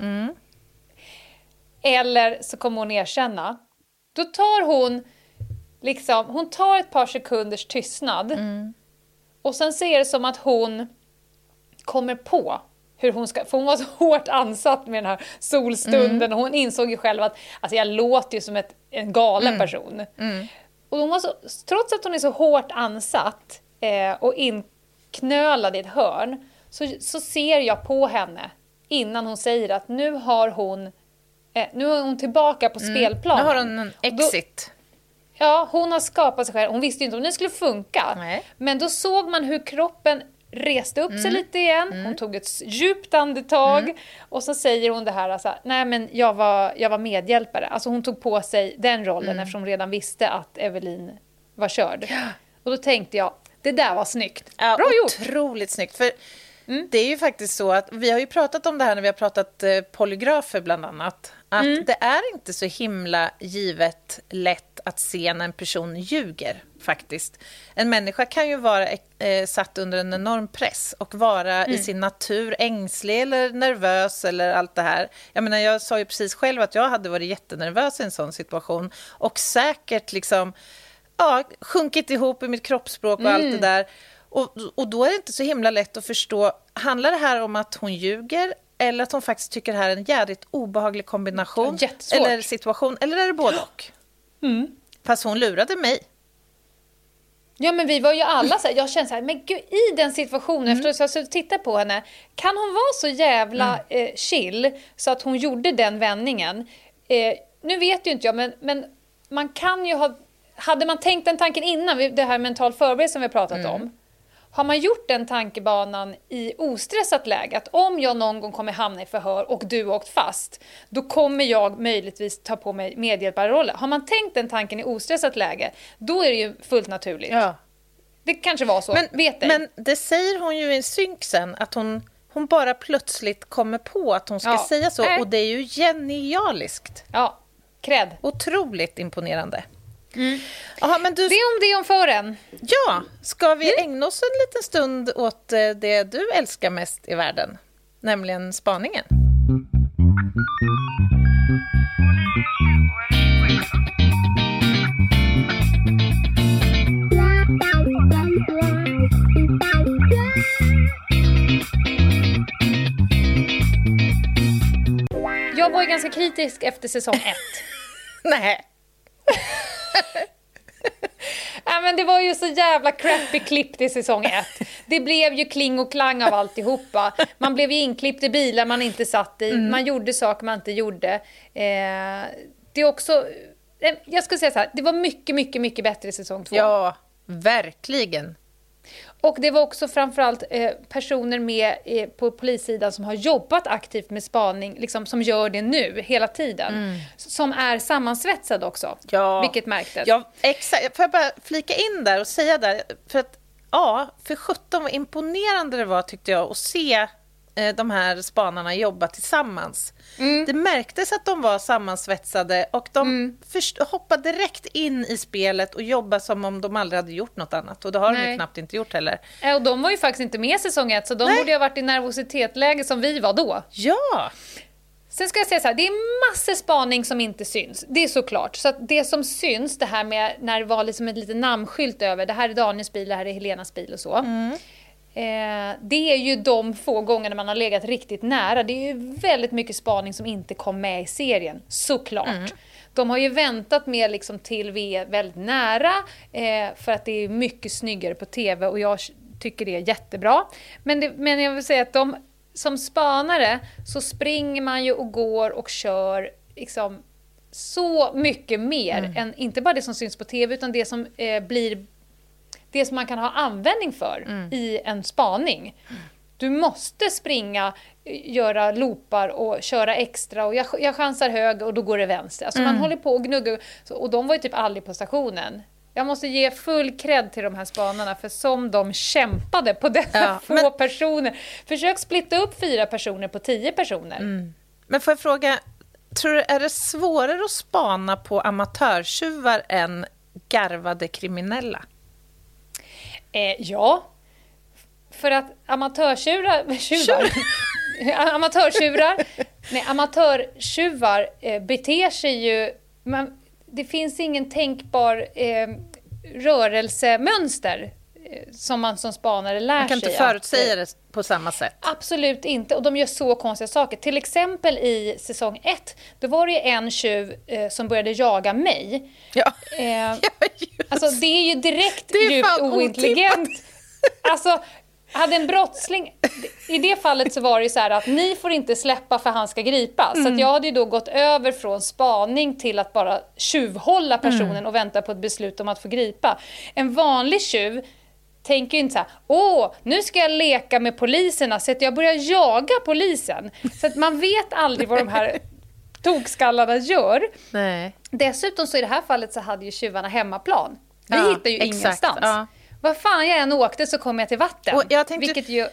eller så kommer hon erkänna. Då tar hon tar ett par sekunders tystnad och sen ser det som att hon kommer på hur hon ska, för hon var så hårt ansatt med den här solstunden och hon insåg ju själv att alltså jag låter ju som en galen person. Och hon var så, trots att hon är så hårt ansatt och inknölad i ett hörn, så ser jag på henne innan hon säger att nu är hon tillbaka på spelplanen. Nu har hon en exit. Hon har skapat sig själv. Hon visste inte om det skulle funka. Nej. Men då såg man hur kroppen reste upp sig lite igen. Hon tog ett djupt andetag. Och så säger hon det här. Alltså, nej men jag var medhjälpare. Alltså hon tog på sig den rollen eftersom hon redan visste att Evelin var körd. Och då tänkte jag, det där var snyggt. Ja, bra gjort. Otroligt snyggt. För Det är ju faktiskt så att vi har ju pratat om det här när vi har pratat polygrafer bland annat. Att det är inte så himla givet lätt att se när en person ljuger faktiskt. En människa kan ju vara satt under en enorm press och vara i sin natur ängslig eller nervös eller allt det här. Jag menar, jag sa ju precis själv att jag hade varit jättenervös i en sån situation och säkert liksom sjunkit ihop i mitt kroppsspråk och allt det där. Och då är det inte så himla lätt att förstå, handlar det här om att hon ljuger eller att hon faktiskt tycker det här är en jävligt obehaglig kombination eller situation, eller är det både och? Fast hon lurade mig. Ja, men vi var ju alla så här, jag kände så här, men gud, i den situationen efter att jag tittade på henne, kan hon vara så jävla chill så att hon gjorde den vändningen? Nu vet ju inte jag, men man kan ju ha, hade man tänkt den tanken innan, det här mental förberedelse som vi har pratat om, har man gjort den tankebanan i ostressat läge, att om jag någon gång kommer hamna i förhör och du åkt fast, då kommer jag möjligtvis ta på mig medhjälparrollen. Har man tänkt den tanken i ostressat läge, då är det ju fullt naturligt. Ja. Det kanske var så, men det säger hon ju i synk sen, att hon bara plötsligt kommer på att hon ska säga så, och det är ju genialiskt. Ja, cred. Otroligt imponerande. Aha, men du... Det om fören. Ja, ska vi ägna oss en liten stund åt det du älskar mest i världen, nämligen spaningen? Jag var ju ganska kritisk efter säsong 1. Nej. Ja, men det var ju så jävla crappy klippt i säsong 1. Det blev ju kling och klang av alltihopa. Man blev ju inklippt i bilar man inte satt i. Man gjorde saker man inte gjorde. Det är också... Jag skulle säga så här, det var mycket, mycket, mycket bättre i säsong 2. Ja, verkligen. Och det var också framförallt personer med på polissidan som har jobbat aktivt med spaning, liksom, som gör det nu hela tiden. Som är sammansvetsade också, vilket märktes. Ja, exakt. Får jag bara flika in där och säga där, för att för 17 var imponerande det var, tyckte jag, att se de här spanarna jobba tillsammans. Det märktes att de var sammansvetsade och de hoppade direkt in i spelet och jobbade som om de aldrig hade gjort något annat. Och det har de ju knappt inte gjort heller. Och de var ju faktiskt inte med säsong 1, så de borde ha varit i nervositetsläge som vi var då. Ja! Sen ska jag säga så här, det är massor spaning som inte syns. Det är såklart. Så att det som syns, det här med när det var liksom ett litet namnskylt över, det här är Daniels bil, det här är Helenas bil och så. Det är ju de få gånger man har legat riktigt nära. Det är ju väldigt mycket spaning som inte kom med i serien, såklart. De har ju väntat med liksom till vi är väldigt nära, för att det är mycket snyggare på tv och jag tycker det är jättebra. Men jag vill säga att de som spanare så springer man ju och går och kör liksom så mycket mer än inte bara det som syns på tv, utan det som blir det som man kan ha användning för i en spaning. Du måste springa, göra loopar och köra extra, och jag chansar höger och då går det vänster. Alltså man håller på och gnuggar, och de var ju typ aldrig på stationen. Jag måste ge full cred till de här spanarna, för som de kämpade på dessa få personer. Försök splitta upp 4 personer på 10 personer. Men får jag fråga, tror du är det svårare att spana på amatörtjuvar än garvade kriminella? Ja, för att amatörtjuvar beter sig ju, det finns ingen tänkbar rörelsemönster som man som spanare lär sig. Man kan inte förutsäga det på samma sätt. Absolut inte, och de gör så konstiga saker. Till exempel i säsong 1, då var det ju en tjuv som började jaga mig. Alltså det är ju direkt djupt ointelligent. Alltså, hade en brottsling, i det fallet så var det ju så här att ni får inte släppa för han ska gripas. Så att jag hade ju då gått över från spaning till att bara tjuvhålla personen och vänta på ett beslut om att få gripa. En vanlig tjuv tänker ju inte så här, nu ska jag leka med poliserna så att jag börjar jaga polisen. Så att man vet aldrig vad de här tokskallarna gör. Nej. Dessutom så i det här fallet så hade ju tjuvarna hemmaplan. Vi hittar ju ingenstans. Vad fan jag än åkte så kom jag till vatten. Och jag tänkte,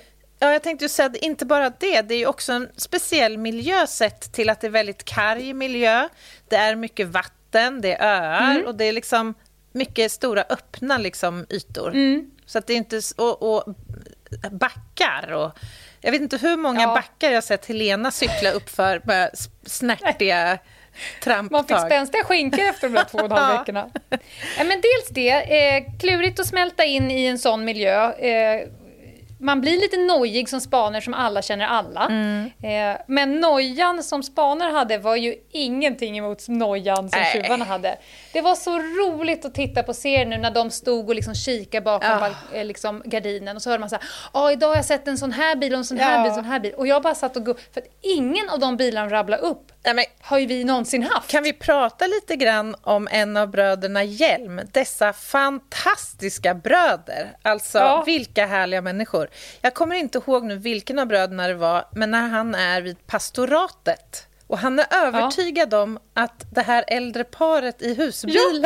Ja, jag tänkte ju säga att inte bara det. Det är ju också en speciell miljö sett till att det är väldigt karg miljö. Det är mycket vatten, det är öar och det är liksom mycket stora öppna liksom ytor. Så att det är inte... Och backar och... Jag vet inte hur många backar jag sett Helena cykla upp för med snärtiga tramptag. Man fick spänstiga skinkor efter de där 2,5 veckorna. Men dels det, klurigt att smälta in i en sån miljö. Man blir lite nojig som spaner som alla känner alla. Men nojan som spaner hade var ju ingenting emot nojan som tjuvarna hade. Det var så roligt att titta på serien nu när de stod och liksom kikade bakom liksom gardinen. Och så hörde man så här, idag har jag sett en sån här bil och en sån här bil, sån här bil. Och jag bara satt och för att ingen av de bilarna rabblar upp. Har ju vi någonsin haft. Kan vi prata lite grann om en av bröderna Hjelm? Dessa fantastiska bröder. Alltså, vilka härliga människor. Jag kommer inte ihåg nu vilken av bröderna det var, men när han är vid pastoratet. Och han är övertygad om att det här äldre paret i husbilen...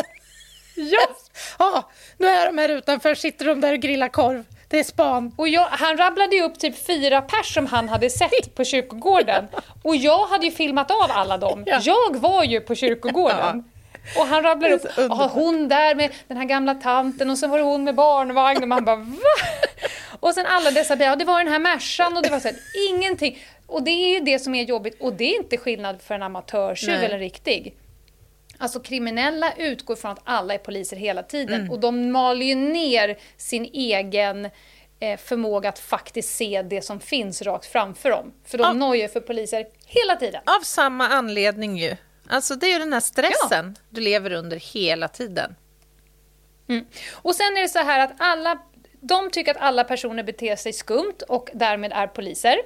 nu är de här utanför, sitter de där och grillar korv. Det är span. Och han rabblade ju upp typ 4 pers som han hade sett på kyrkogården. Och jag hade ju filmat av alla dem. Jag var ju på kyrkogården. Och han rabblade upp, hon där med den här gamla tanten och så var det hon med barnvagn. Och man bara, va? Och sen alla dessa bilar, det var den här Mercan och det var så här, ingenting. Och det är ju det som är jobbigt. Och det är inte skillnad för en amatörtjuv eller en riktig. Alltså kriminella utgår från att alla är poliser hela tiden. Och de maler ju ner sin egen förmåga att faktiskt se det som finns rakt framför dem. För de nojar för poliser hela tiden. Av samma anledning ju. Alltså det är ju den här stressen du lever under hela tiden. Och sen är det så här att de tycker att alla personer beter sig skumt och därmed är poliser.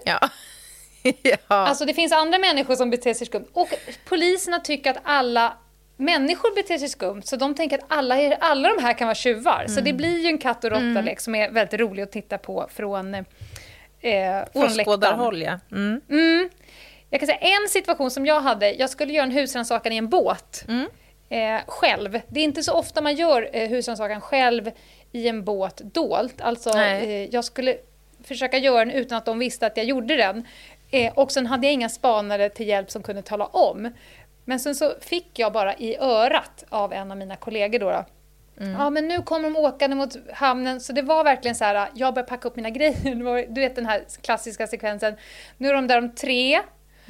Alltså det finns andra människor som beter sig skumt. Och poliserna tycker att alla människor beter sig skumt. Så de tänker att alla de här kan vara tjuvar. Så det blir ju en katt- och råttalek som är väldigt rolig att titta på från åskådarhåll. Jag kan säga en situation som jag hade. Jag skulle göra en husrannsakan i en båt. Själv. Det är inte så ofta man gör husrannsakan själv i en båt dolt. Alltså jag skulle försöka göra den utan att de visste att jag gjorde den. Och sen hade jag inga spanare till hjälp som kunde tala om. Men sen så fick jag bara i örat av en av mina kollegor då. Ja, men nu kommer de åkande mot hamnen. Så det var verkligen så här, jag började packa upp mina grejer. Du vet den här klassiska sekvensen. Nu är de där om 3,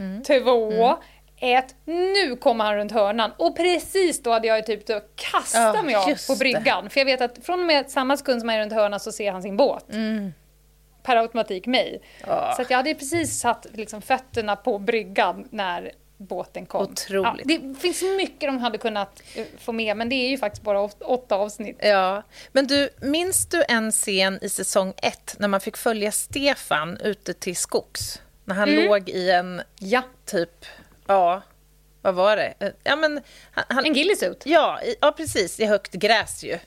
2, 1. Nu kommer han runt hörnan. Och precis då hade jag typ kastat mig av på bryggan. För jag vet att från och med samma sekund som jag är runt hörnan så ser han sin båt. Per automatik mig. Så att jag hade precis satt liksom fötterna på bryggan när båten kom. Otroligt. Det finns mycket de hade kunnat få med, men det är ju faktiskt bara 8 avsnitt. Ja, men minns du en scen i säsong 1 när man fick följa Stefan ute till skogs? När han låg i en typ, vad var det? Ja, men en ghillie-suit. Ja, precis, i högt gräs ju.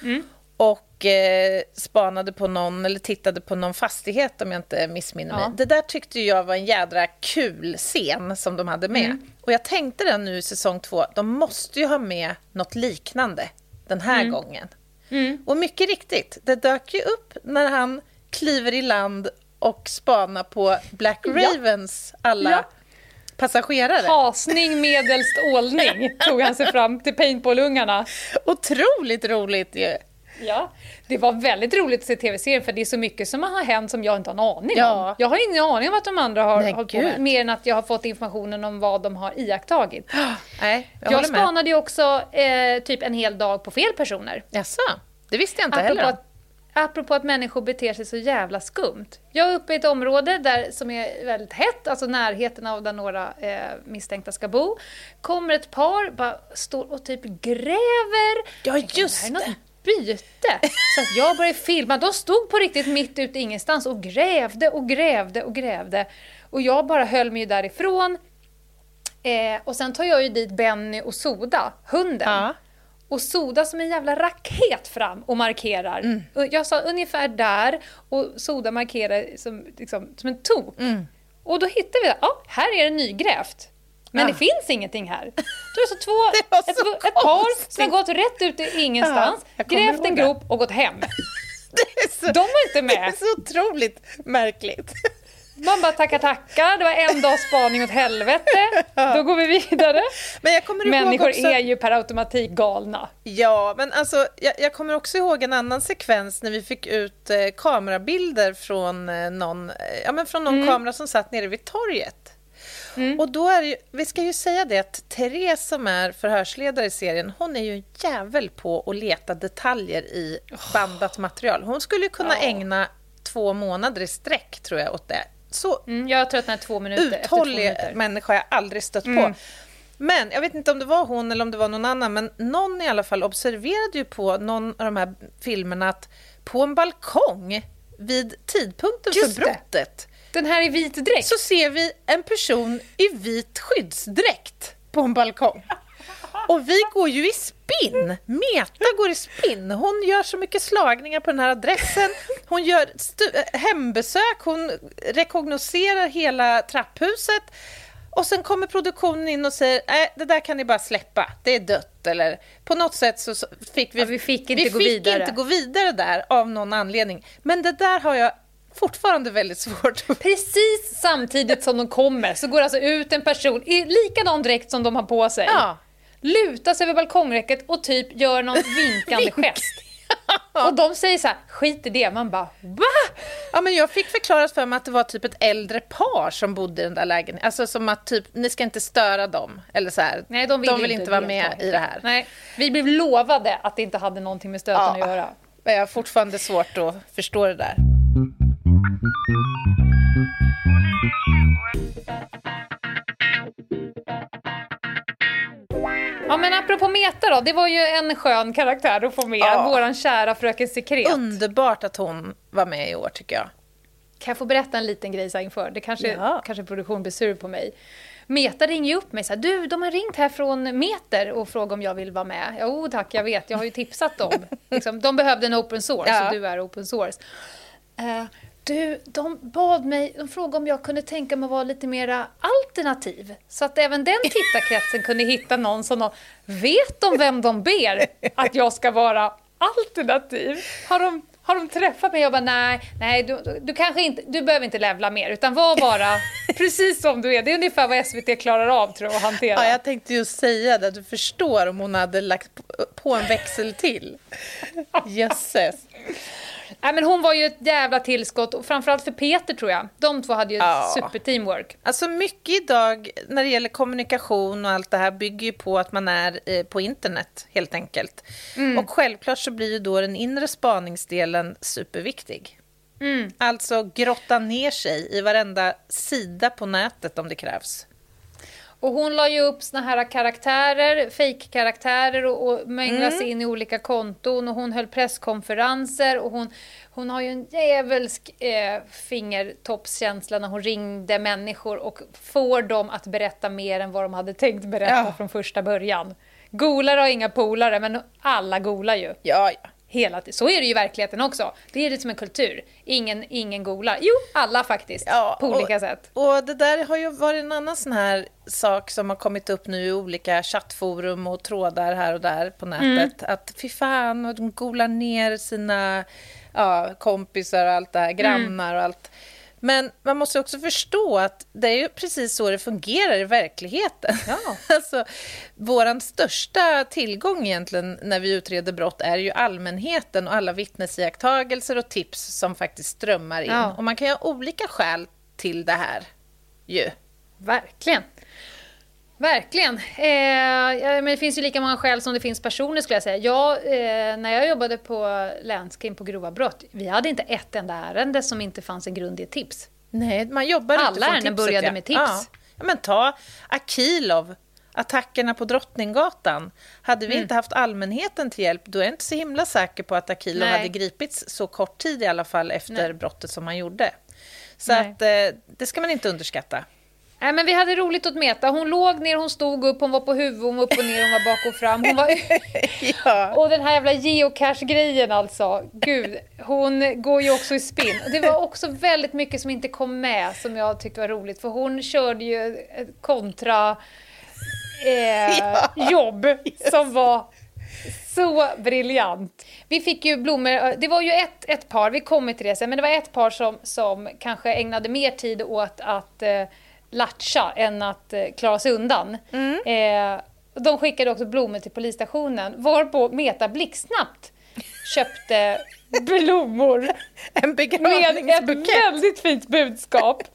Och spanade på någon eller tittade på någon fastighet om jag inte missminner mig. Det där tyckte jag var en jädra kul scen som de hade med. Och jag tänkte den nu i säsong 2, de måste ju ha med något liknande den här gången. Och mycket riktigt, det dök ju upp när han kliver i land och spanar på Black Ravens alla passagerare. Hasning medelst ålning tog han sig fram till paintballungarna. Otroligt roligt ju. Ja, det var väldigt roligt att se tv-serien för det är så mycket som har hänt som jag inte har en aning om. Jag har ingen aning om vad de andra har hållit på med, mer än att jag har fått informationen om vad de har iakttagit. Jag spanade ju också typ en hel dag på fel personer. Jaså, det visste jag inte heller. Apropå att människor beter sig så jävla skumt. Jag är uppe i ett område där som är väldigt hett, alltså närheten av där några misstänkta ska bo. Kommer ett par, bara står och typ gräver. Ja, just det. Byte. Så att jag började filma. De stod på riktigt mitt ute i ingenstans och grävde och grävde och grävde. Och jag bara höll mig därifrån. Och sen tar jag ju dit Benny och Soda, hunden. Och Soda som en jävla raket fram och markerar. Jag sa ungefär där och Soda markerar som en tok. Och då hittade vi här är det nygrävt. Men det finns ingenting här. Då är det så ett par som har gått rätt ut i ingenstans, grävt en grop och gått hem. Det är De var inte med. Det är så otroligt märkligt. Man bara tackar. Det var en dags spaning åt helvete. Då går vi vidare. Men jag kommer Människor ihåg också... är ju per automatik galna. Ja, men alltså, jag kommer också ihåg en annan sekvens när vi fick ut kamerabilder från någon kamera som satt nere vid torget. Och då är det ju, vi ska ju säga det att Therese som är förhörsledare i serien, hon är ju en jävel på att leta detaljer i bandat material. Hon skulle ju kunna ägna 2 månader i sträck, tror jag, åt det. Så jag tror att den är 2 minuter. uthållig människa jag aldrig stött på. Men jag vet inte om det var hon eller om det var någon annan, men någon i alla fall observerade ju på någon av de här filmerna att på en balkong vid tidpunkten för brottet, den här i vit dräkt, så ser vi en person i vit skyddsdräkt på en balkong. Och vi går ju i spinn. Meta går i spinn. Hon gör så mycket slagningar på den här adressen. Hon gör hembesök. Hon rekognoserar hela trapphuset. Och sen kommer produktionen in och säger det där kan ni bara släppa. Det är dött. Eller på något sätt så fick vi fick inte gå vidare där av någon anledning. Men det där har jag fortfarande väldigt svårt. Precis samtidigt som de kommer så går alltså ut en person i likadan dräkt som de har på sig. Ja. Lutas över balkongräcket och typ gör någon vinkande gest. Och de säger så här, skit i det. Man bara, va? Ja, men jag fick förklarat för mig att det var typ ett äldre par som bodde i den där lägenheten. Alltså som att typ, ni ska inte störa dem. Eller så här. Nej, de vill inte vara med i det här. Nej, vi blev lovade att det inte hade någonting med stöten att göra. Jag har fortfarande svårt att förstå det där. Ja, men apropå Meta då, det var ju en skön karaktär att få med, våran kära fröken Sekret. Underbart att hon var med i år, tycker jag. Kan jag få berätta en liten grej så inför? Det kanske produktion blir sur på mig. Meta ringer ju upp mig så här, de har ringt här från Meter och frågat om jag vill vara med. Jo tack, jag vet, jag har ju tipsat dem. Liksom, de behövde en open source och du är open source. De frågade om jag kunde tänka mig att vara lite mera alternativ. Så att även den tittarkretsen kunde hitta någon som vet de vem de ber att jag ska vara alternativ. Har de träffat mig och bara nej du kanske inte, du behöver inte levla mer utan var bara precis som du är. Det är ungefär vad SVT klarar av, tror jag, att hantera. Ja, jag tänkte ju säga det. Du förstår om hon hade lagt på en växel till. Jösses. Nej, men hon var ju ett jävla tillskott, och framförallt för Peter, tror jag. De två hade ju ett superteamwork. Alltså mycket idag när det gäller kommunikation och allt det här bygger ju på att man är på internet, helt enkelt. Och självklart så blir ju då den inre spaningsdelen superviktig. Alltså grotta ner sig i varenda sida på nätet om det krävs. Och hon la ju upp såna här karaktärer, fake-karaktärer och mänglas in i olika konton, och hon höll presskonferenser, och hon har ju en jävelsk fingertoppskänsla när hon ringde människor och får dem att berätta mer än vad de hade tänkt berätta från första början. Golare har inga polare, men alla golar ju. Ja. Hela tiden. Så är det ju i verkligheten också. Det är det som en kultur. Ingen golar. Jo, alla faktiskt. På olika sätt. Och det där har ju varit en annan sån här sak som har kommit upp nu i olika chattforum och trådar här och där på nätet. Att fy fan, de golar ner sina kompisar och allt det här, grannar och allt. Men man måste också förstå att det är ju precis så det fungerar i verkligheten. Ja. Alltså, våran största tillgång egentligen när vi utreder brott är ju allmänheten och alla vittnesiakttagelser och tips som faktiskt strömmar in. Ja. Och man kan ju ha olika skäl till det här ju. Verkligen. Men det finns ju lika många skäl som det finns personer, skulle jag säga. När jag jobbade på länskrim på grova brott, vi hade inte ett enda ärende som inte fanns en grund i ett tips. Nej, man jobbar inte från tipset. Alla ärenden började med tips. Ja, men ta Akilov, attackerna på Drottninggatan. Hade vi inte haft allmänheten till hjälp, då är jag inte så himla säker på att Akilov hade gripits så kort tid i alla fall efter brottet som han gjorde. Så att det ska man inte underskatta. Nej, men vi hade roligt åt Meta. Hon låg ner, hon stod upp, hon var på huvudet, hon var upp och ner, hon var bak och fram. Hon var... Och den här jävla geocache-grejen alltså. Gud, hon går ju också i spinn. Det var också väldigt mycket som inte kom med som jag tyckte var roligt. För hon körde ju kontra jobb som var Så briljant. Vi fick ju blommor, det var ju ett par, vi kommer till det sen, men det var ett par som kanske ägnade mer tid åt att latcha än att klara sig undan. De skickade också blommor till polisstationen, varpå Meta blixtsnabbt köpte blommor En begravningsbukett. med ett väldigt fint budskap.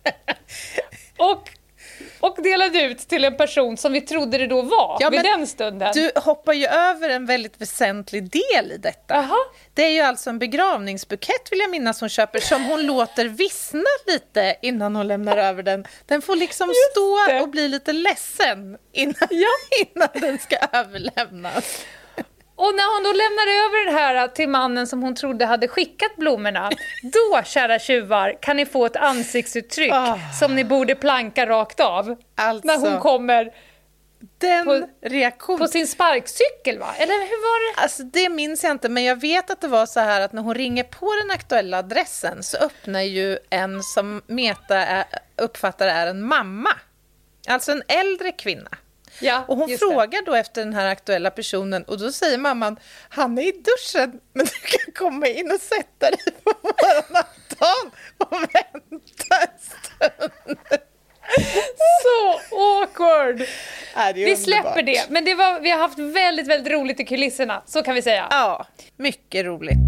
Och delade ut till en person som vi trodde det då var vid den stunden. Du hoppar ju över en väldigt väsentlig del i detta. Aha. Det är ju alltså en begravningsbukett, vill jag minnas, hon köper, som hon låter vissna lite innan hon lämnar över den. Den får liksom stå och bli lite ledsen innan den ska överlämnas. Och när hon då lämnar över det här till mannen som hon trodde hade skickat blommorna, då, kära tjuvar, kan ni få ett ansiktsuttryck som ni borde planka rakt av. Alltså, när hon kommer reaktion på sin sparkcykel, va? Eller hur var det? Alltså, det minns jag inte, men jag vet att det var så här att när hon ringer på den aktuella adressen så öppnar ju en som Meta uppfattar är en mamma. Alltså en äldre kvinna. Ja, och hon frågar då efter den här aktuella personen och då säger mamman, han är i duschen men du kan komma in och sätta dig på våran altan och vänta en stund. Så awkward. Vi släpper underbart. det, men vi har haft väldigt, väldigt roligt i kulisserna, så kan vi säga. Ja, mycket roligt.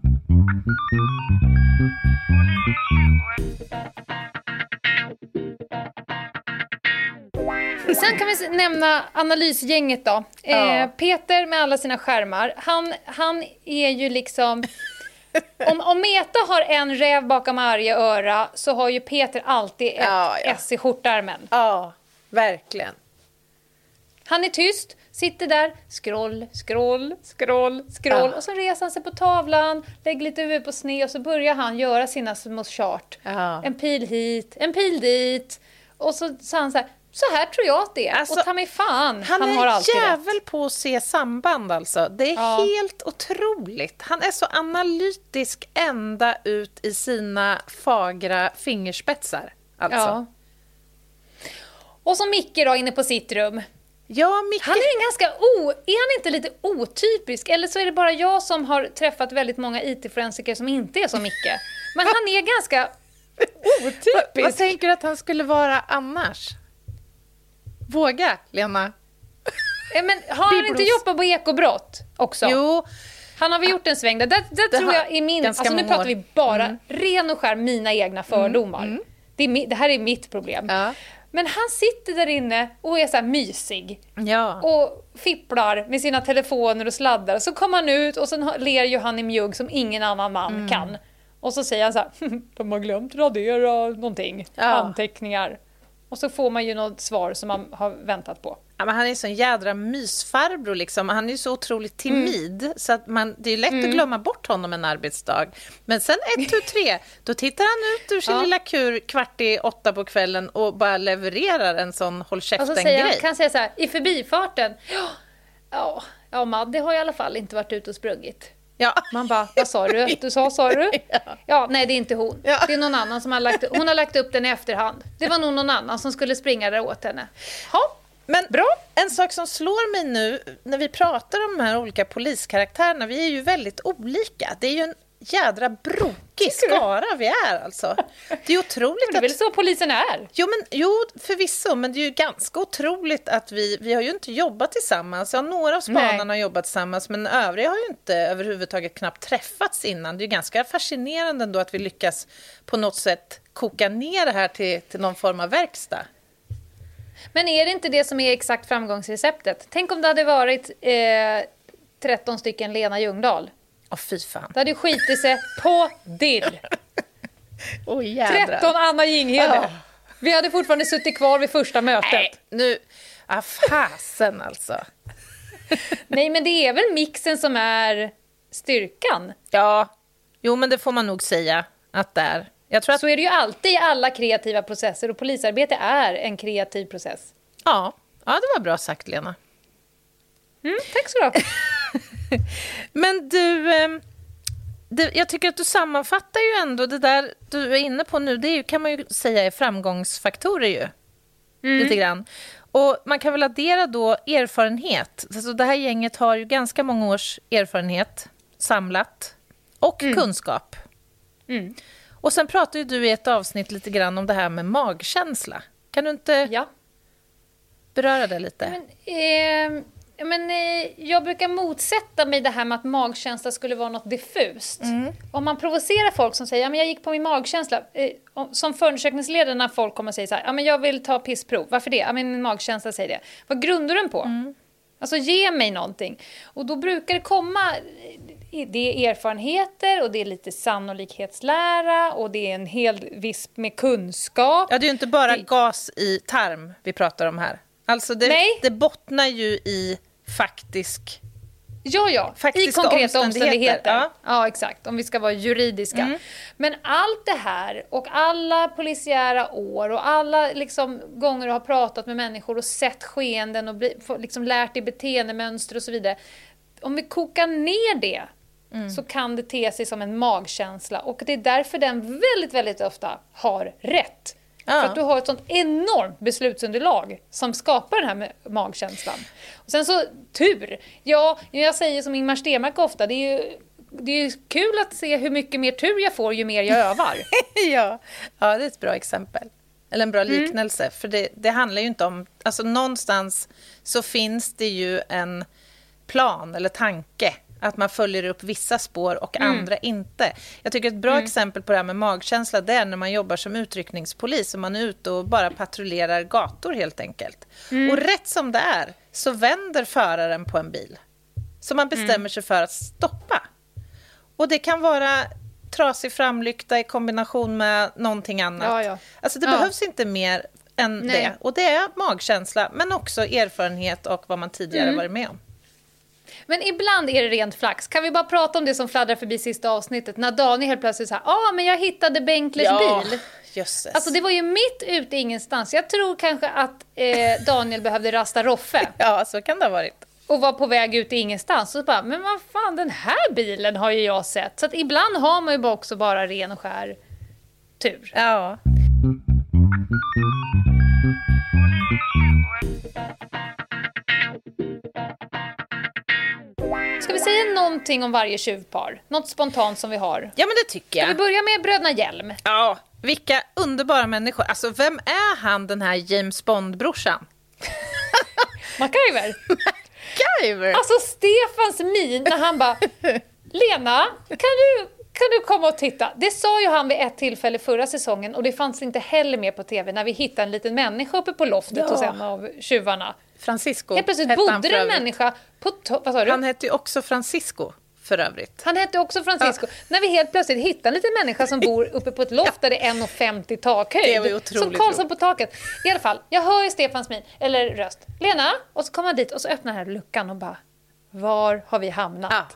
Sen kan vi nämna analysgänget då. Peter med alla sina skärmar. Han är ju liksom... Om Meta har en räv bakom varje öra så har ju Peter alltid ett S i skjortärmen. Ja, verkligen. Han är tyst, sitter där, scroll. Och så reser han sig på tavlan, lägger lite huvud på sned och så börjar han göra sina små chart. En pil hit, en pil dit. Och så sa han så här tror jag att det är. Alltså, och ta mig fan, han har alltid rätt. Han är jävel på att se samband alltså. Det är helt otroligt. Han är så analytisk ända ut i sina fagra fingerspetsar. Alltså. Ja. Och så Micke då inne på sitt rum. Ja, Micke. Han är ganska är han inte lite otypisk? Eller så är det bara jag som har träffat väldigt många IT-forensiker som inte är som Micke. Men han är ganska otypisk. Vad tänker du att han skulle vara annars? Våga, Lena. Men har han inte jobbat på ekobrott också? Jo. Han har väl gjort en sväng där. Det tror jag är min... Alltså nu pratar vi bara ren och skär mina egna fördomar. Det här är mitt problem. Ja. Men han sitter där inne och är så här mysig. Ja. Och fipplar med sina telefoner och sladdar. Så kommer han ut och så ler ju han i mjugg som ingen annan man kan. Och så säger han så här, de har glömt radera någonting. Ja. Anteckningar. Och så får man ju något svar som man har väntat på. Ja, men han är så en jädra mysfarbror liksom. Han är ju så otroligt timid så att det är lätt att glömma bort honom en arbetsdag. Men sen 1, 2, 3, då tittar han ut ur sin lilla kur 7:15 på kvällen och bara levererar en sån håll käften-grej. Och så kan säga så här, i förbifarten, ja, Madde har i alla fall inte varit ute och sprungit. Ja. Man bara, vad sa du? Sa du? Ja, nej det är inte hon. Ja. Det är någon annan som hon har lagt upp den i efterhand. Det var nog någon annan som skulle springa där åt henne. Ja, men bra. En sak som slår mig nu när vi pratar om de här olika poliskaraktärerna, vi är ju väldigt olika. Det är ju en jädra brokig skara vi är alltså. Det är otroligt men det är väl så polisen är? Jo, förvisso, men det är ju ganska otroligt att vi har ju inte jobbat tillsammans. Ja, några av spanarna har jobbat tillsammans, men övriga har ju inte överhuvudtaget knappt träffats innan. Det är ju ganska fascinerande ändå att vi lyckas på något sätt koka ner det här till någon form av verkstad. Men är det inte det som är exakt framgångsreceptet? Tänk om det hade varit 13 stycken Lena Ljungdahl. Fy fan. Det hade ju skitit sig på dill. 13 Anna Jinghede. Vi hade fortfarande suttit kvar vid första mötet. Nej, nu... fasen alltså. Nej, men det är väl mixen som är styrkan? Ja, jo men det får man nog säga att det är. Jag tror att... Så är det ju alltid i alla kreativa processer och polisarbete är en kreativ process. Ja, det var bra sagt, Lena. Tack så du. Men du, jag tycker att du sammanfattar ju ändå det där du är inne på nu. Det är ju, kan man ju säga, är framgångsfaktorer ju. Lite grann. Och man kan väl addera då erfarenhet. Alltså det här gänget har ju ganska många års erfarenhet samlat. Och kunskap. Och sen pratar ju du i ett avsnitt lite grann om det här med magkänsla. Kan du inte beröra det lite? Jag brukar motsätta mig det här med att magkänsla skulle vara något diffust. Om man provocerar folk som säger jag gick på min magkänsla. Som förundersökningsledare när folk kommer och säger så här, jag vill ta pissprov. Varför det? Min magkänsla säger det. Vad grundar den på? Alltså ge mig någonting. Och då brukar det komma, det är erfarenheter och det är lite sannolikhetslära och det är en hel visp med kunskap. Ja, det är ju inte bara gas i tarm vi pratar om här. Alltså det bottnar ju i faktiska i konkreta omständigheter. Ja, exakt. Om vi ska vara juridiska. Men allt det här och alla polisiära år och alla liksom gånger du har pratat med människor och sett skeenden och liksom lärt dig beteendemönster och så vidare. Om vi kokar ner det så kan det te sig som en magkänsla. Och det är därför den väldigt, väldigt ofta har rätt. För att du har ett sånt enormt beslutsunderlag som skapar den här magkänslan. Och sen så tur. Jag säger som Ingmar Stenmark ofta, det är ju kul att se hur mycket mer tur jag får ju mer jag övar. ja, det är ett bra exempel. Eller en bra liknelse. För det handlar ju inte om... Alltså någonstans så finns det ju en plan eller tanke att man följer upp vissa spår och andra inte. Jag tycker ett bra exempel på det här med magkänsla, det är när man jobbar som utryckningspolis och man är ute och bara patrullerar gator helt enkelt. Och rätt som det är så vänder föraren på en bil. Så man bestämmer sig för att stoppa. Och det kan vara trasig framlykta i kombination med någonting annat. Ja. Alltså det behövs inte mer än det. Och det är magkänsla, men också erfarenhet och vad man tidigare varit med om. Men ibland är det rent flax. Kan vi bara prata om det som fladdrar förbi sista avsnittet? När Daniel helt plötsligt säger men jag hittade Benklers bil. Jösses. Alltså det var ju mitt ute ingenstans. Jag tror kanske att Daniel behövde rasta Roffe. Ja, så kan det ha varit. Och var på väg ut i ingenstans. Så bara, men vad fan, den här bilen har ju jag sett. Så att ibland har man ju också bara ren och skär tur. Ja. Ska vi säga någonting om varje tjuvpar? Något spontant som vi har? Ja, men det tycker jag. Ska vi börja med bröderna Hjelm? Ja, vilka underbara människor. Alltså, vem är han, den här James Bond-brorsan? MacGyver. MacGyver? Alltså, Stefans min när han bara... Lena, kan du komma och titta? Det sa ju han vid ett tillfälle förra säsongen och det fanns inte heller med på tv när vi hittade en liten människa uppe på loftet hos en av tjuvarna. Francisco. Helt plötsligt bodde det en människa på vad sa du? Han hette ju också Francisco för övrigt. Han hette också Francisco. Ja. När vi helt plötsligt hittar en liten människa som bor uppe på ett loft där det är 1,50 takhöjd. Det var ju otroligt. Som Karlsson på taket. I alla fall, jag hör ju Stefans min, eller röst. Lena, och så kommer han dit och så öppnar den här luckan och bara, var har vi hamnat? Ja.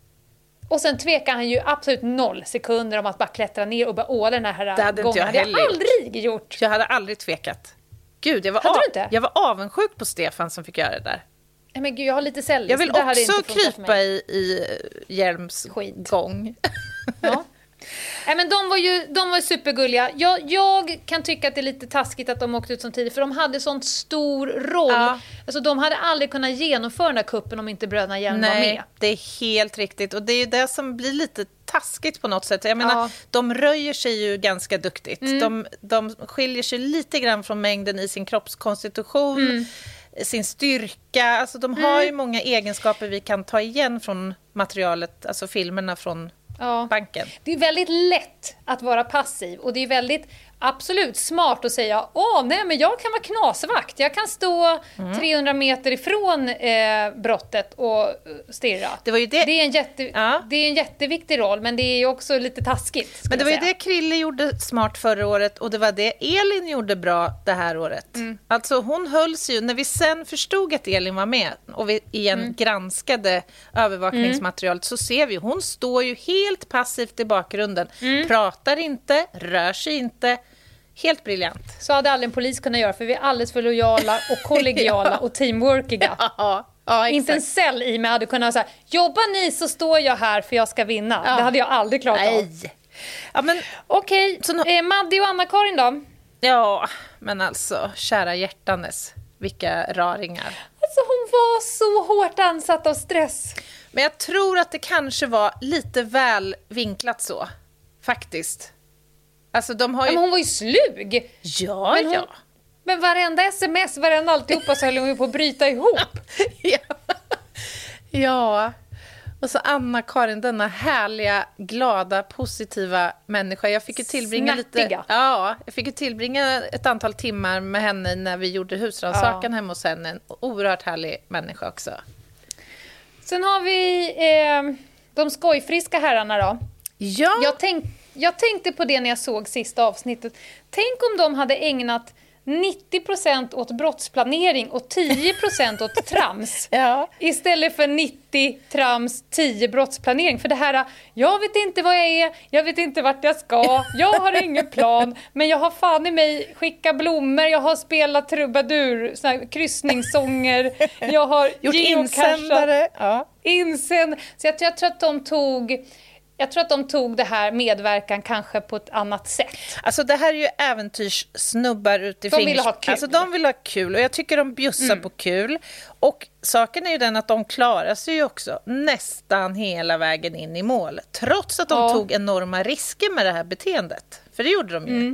Och sen tvekar han ju absolut 0 sekunder om att bara klättra ner och bara åla den här det hade gången. Inte jag hade jag aldrig gjort. Jag hade aldrig tvekat. Gud, jag var avundsjuk på Stefan som fick göra det där. Men gud, jag har lite sälj. Jag vill också krypa i Hjelms gång. Ja. Nej, men de var supergulliga. Jag kan tycka att det är lite taskigt att de åkte ut som tidigt, för de hade sån stor roll. Ja. Alltså, de hade aldrig kunnat genomföra den här kuppen om inte bröderna Hjelm var med. Nej, det är helt riktigt. Och det är ju det som blir lite taskigt på något sätt. Jag menar, de röjer sig ju ganska duktigt. De skiljer sig lite grann från mängden i sin kroppskonstitution, sin styrka. Alltså, de har ju många egenskaper vi kan ta igen från materialet, alltså filmerna från banken. Det är väldigt lätt att vara passiv och det är väldigt absolut smart att säga nej, men jag kan vara knasvakt. Jag kan stå 300 meter ifrån brottet och stirra. Det är en jätteviktig roll, men det är också lite taskigt. Men det var ju det Krille gjorde smart förra året och det var det Elin gjorde bra det här året. Alltså hon hölls ju, när vi sen förstod att Elin var med och vi igen granskade övervakningsmaterialet, så ser vi, hon står ju helt passivt i bakgrunden. Pratar inte, rör sig inte. Helt briljant. Så hade aldrig en polis kunnat göra, för vi är alldeles för lojala och kollegiala och teamworkiga. Ja, inte en cell i mig hade kunnat säga, jobbar ni så står jag här för jag ska vinna. Det hade jag aldrig klarat av. Ja, men okej, Maddi och Anna-Karin då? Ja, men alltså, kära hjärtanes. vilka raringar. Alltså hon var så hårt ansatt av stress. Men jag tror att det kanske var lite väl vinklat så. Faktiskt. Alltså de har ju... Men hon var ju slug. Ja, men ja. Men varenda sms, varenda alltihopa så höll hon ju på att bryta ihop. Ja. Och så Anna-Karin, denna härliga, glada, positiva människa. Jag fick ju tillbringa jag fick ju tillbringa ett antal timmar med henne när vi gjorde husrannsakan hemma hos henne. En oerhört härlig människa också. Sen har vi de skojfriska herrarna då. Ja. Jag tänkte på det när jag såg sista avsnittet. Tänk om de hade ägnat 90% åt brottsplanering och 10% åt trams. Ja. Istället för 90 trams, 10 brottsplanering. För det här, jag vet inte vad jag är, jag vet inte vart jag ska, jag har ingen plan, men jag har fan i mig skickat blommor, jag har spelat trubadur, såna här kryssningssånger, jag har gjort insändare. Ja. Så jag tror att de tog det här medverkan kanske på ett annat sätt. Alltså det här är ju äventyrssnubbar ut i De vill ha kul. Alltså de vill ha kul och jag tycker de bjussar på kul. Och saken är ju den att de klarar sig ju också nästan hela vägen in i mål. Trots att de tog enorma risker med det här beteendet. För det gjorde de ju.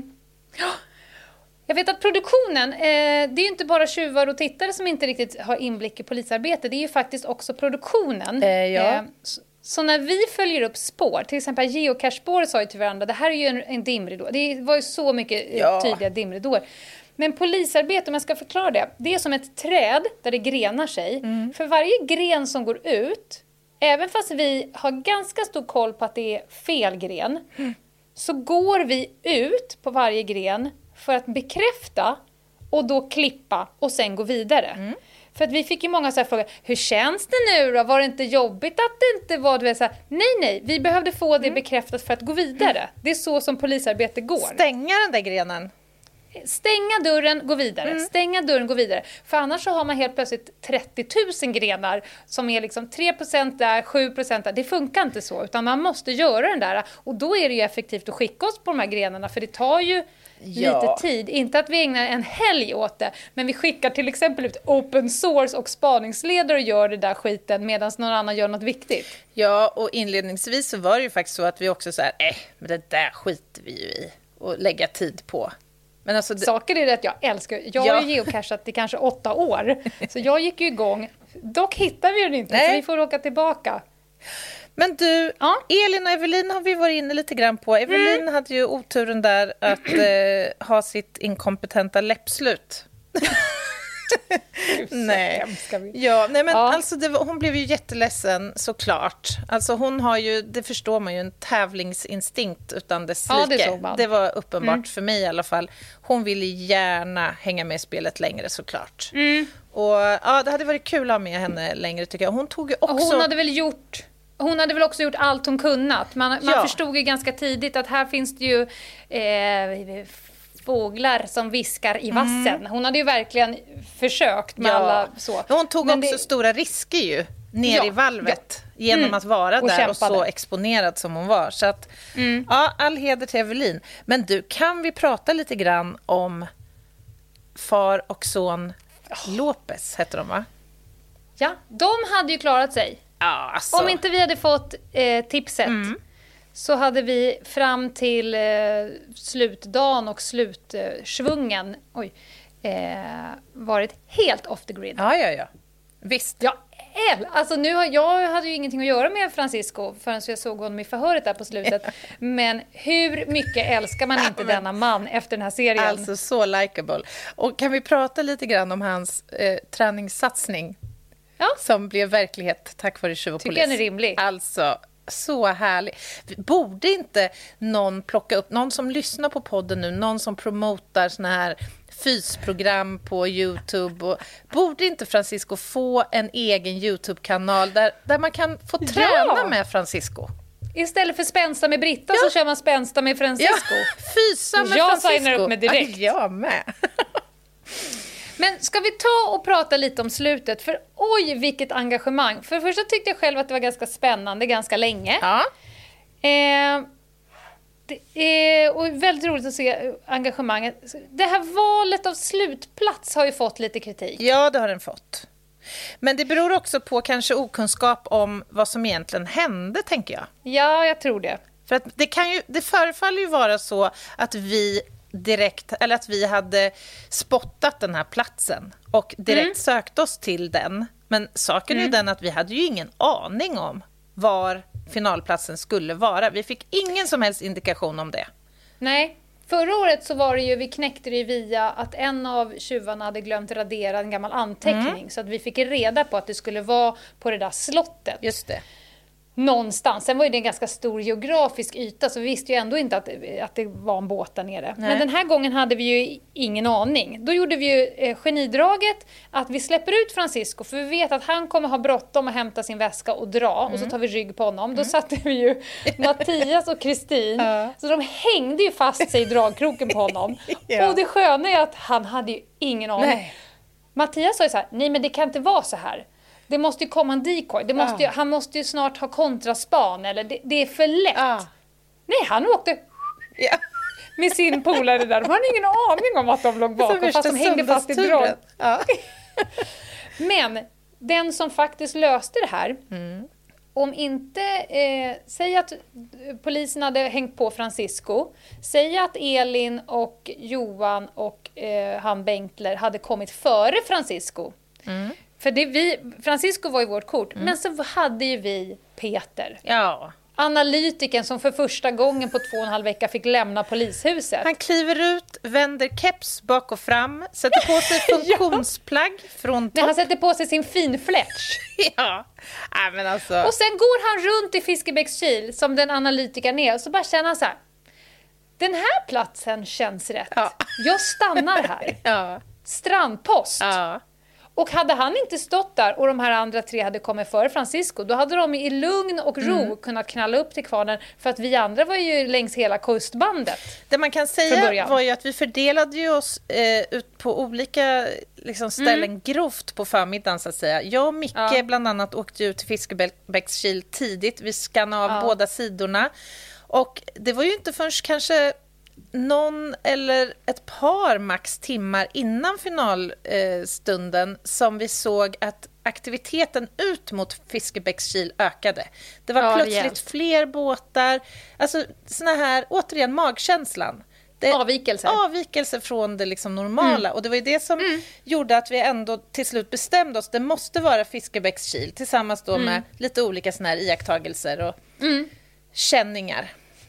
Jag vet att produktionen, det är ju inte bara tjuvar och tittare som inte riktigt har inblick i polisarbete. Det är ju faktiskt också produktionen. Så när vi följer upp spår, till exempel geocache-spår sa ju till varandra, det här är ju en dimridå. Det var ju så mycket tydliga dimridåer. Men polisarbete, om jag ska förklara det, det är som ett träd där det grenar sig. För varje gren som går ut, även fast vi har ganska stor koll på att det är fel gren, så går vi ut på varje gren för att bekräfta och då klippa och sen gå vidare. För att vi fick ju många så här frågor, hur känns det nu då? Var det inte jobbigt att det inte var, du vet, så här, nej, vi behövde få det bekräftat för att gå vidare. Det är så som polisarbete går. Stänga den där grenen. Stänga dörren, gå vidare. Stänga dörren, gå vidare. För annars så har man helt plötsligt 30 000 grenar som är liksom 3% där, 7% där. Det funkar inte så, utan man måste göra den där. Och då är det ju effektivt att skicka oss på de här grenarna, för det tar ju lite tid. Inte att vi ägnar en helg åt det, men vi skickar till exempel ut open source och spaningsledare och gör det där skiten medan någon annan gör något viktigt. Ja, och inledningsvis så var det ju faktiskt så att vi också så här, men det där skiter vi ju i och lägga tid på. Men alltså saker är det att jag älskar. Jag har ju geocachat i kanske 8 år. Så jag gick ju igång. Dock hittar vi den inte, så vi får åka tillbaka. Men du, Elin och Evelin har vi varit inne lite grann på. Evelin hade ju oturen där att ha sitt inkompetenta läppslut. Alltså hon blev ju jätteledsen såklart. Alltså hon har ju, det förstår man ju, en tävlingsinstinkt utan dess like. Det var uppenbart för mig i alla fall. Hon ville gärna hänga med i spelet längre såklart. Och det hade varit kul att ha med henne längre tycker jag. Hon tog ju också... Hon hade väl också gjort allt hon kunnat. Man förstod ju ganska tidigt att här finns det ju fåglar som viskar i vassen. Hon hade ju verkligen försökt med alla så. Hon tog också stora risker ju ner i valvet genom att vara och där kämpade. Och så exponerad som hon var. Så att, all heder till Evelin. Men du, kan vi prata lite grann om far och son Lopez, heter de va? Ja, de hade ju klarat sig. Alltså. Om inte vi hade fått tipset så hade vi fram till slutdagen och slutsvungen varit helt off the grid. Ja. Visst. Alltså jag hade ju ingenting att göra med Francisco förrän jag såg honom i förhöret där på slutet. Men hur mycket älskar man inte denna man efter den här serien? Alltså så likeable. Och kan vi prata lite grann om hans träningssatsning? Som blev verklighet tack vare Tjuv och Polis. Tycker jag är rimlig. Alltså, så härlig. Borde inte någon plocka upp, någon som lyssnar på podden nu, någon som promotar såna här fysprogram på YouTube. Och, borde inte Francisco få en egen YouTube-kanal där man kan få träna med Francisco? Istället för spänsta med Britta så kör man spänsta med Francisco. Fysa med Francisco. Jag signar upp med direkt. Jag med. Men ska vi ta och prata lite om slutet? För oj, vilket engagemang. För det första tyckte jag själv att det var ganska spännande ganska länge. Det är väldigt roligt att se engagemanget. Det här valet av slutplats har ju fått lite kritik. Ja, det har den fått. Men det beror också på kanske okunskap om vad som egentligen hände, tänker jag. Ja, jag tror det. För att det förefaller ju vara så att vi att vi hade spottat den här platsen och direkt sökt oss till den. Men saken är ju den att vi hade ju ingen aning om var finalplatsen skulle vara. Vi fick ingen som helst indikation om det. Nej, förra året så var det ju, vi knäckte det via att en av tjuvarna hade glömt radera en gammal anteckning. Så att vi fick reda på att det skulle vara på det där slottet. Just det. Någonstans. Sen var det en ganska stor geografisk yta, så vi visste ju ändå inte att det var en båt där nere. Nej. Men den här gången hade vi ju ingen aning. Då gjorde vi ju genidraget att vi släpper ut Francisco, för vi vet att han kommer ha bråttom att hämta sin väska och dra, och så tar vi rygg på honom. Då satte vi ju Mattias och Kristin, så de hängde ju fast sig i dragkroken på honom. Och det sköna är att han hade ju ingen aning. Nej. Mattias sa ju så här: nej men det kan inte vara så här. Det måste ju komma en decoy. Han måste ju snart ha kontraspan. Eller det är för lätt. Nej, han åkte med sin polare där. De hade ingen aning om att de låg bakom. Fast de hängde fast i drag. Men den som faktiskt löste det här. Om inte... säg att polisen hade hängt på Francisco. Säg att Elin och Johan och han Bengtler hade kommit före Francisco. För Francisco var ju vårt kort. Men så hade ju vi Peter. Ja. Analytiken som för första gången på 2,5 veckor fick lämna polishuset. Han kliver ut, vänder keps bak och fram, sätter på sig funktionsplagg från topp. Nej, han sätter på sig sin finflätsch. Men alltså. Och sen går han runt i Fiskebäckskil som den analytikern är. Och så bara känner han så här: den här platsen känns rätt. Jag stannar här. Strandpost. Och hade han inte stått där och de här andra 3 hade kommit före Francisco, då hade de i lugn och ro kunnat knalla upp till kvarnen, för att vi andra var ju längs hela kustbandet. Det man kan säga var ju att vi fördelade ju oss ut på olika liksom, ställen grovt på förmiddagen, så att säga. Jag och Micke bland annat åkte ut till Fiskebäckskil tidigt. Vi skannade av båda sidorna. Och det var ju inte förrän kanske någon eller ett par max timmar innan finalstunden som vi såg att aktiviteten ut mot Fiskebäckskil ökade. Det var plötsligt fler båtar. Alltså såna här, återigen, magkänslan. Avvikelser från det liksom normala. Och det var ju det som gjorde att vi ändå till slut bestämde oss. Det måste vara Fiskebäckskil tillsammans då med lite olika såna här iakttagelser och känningar.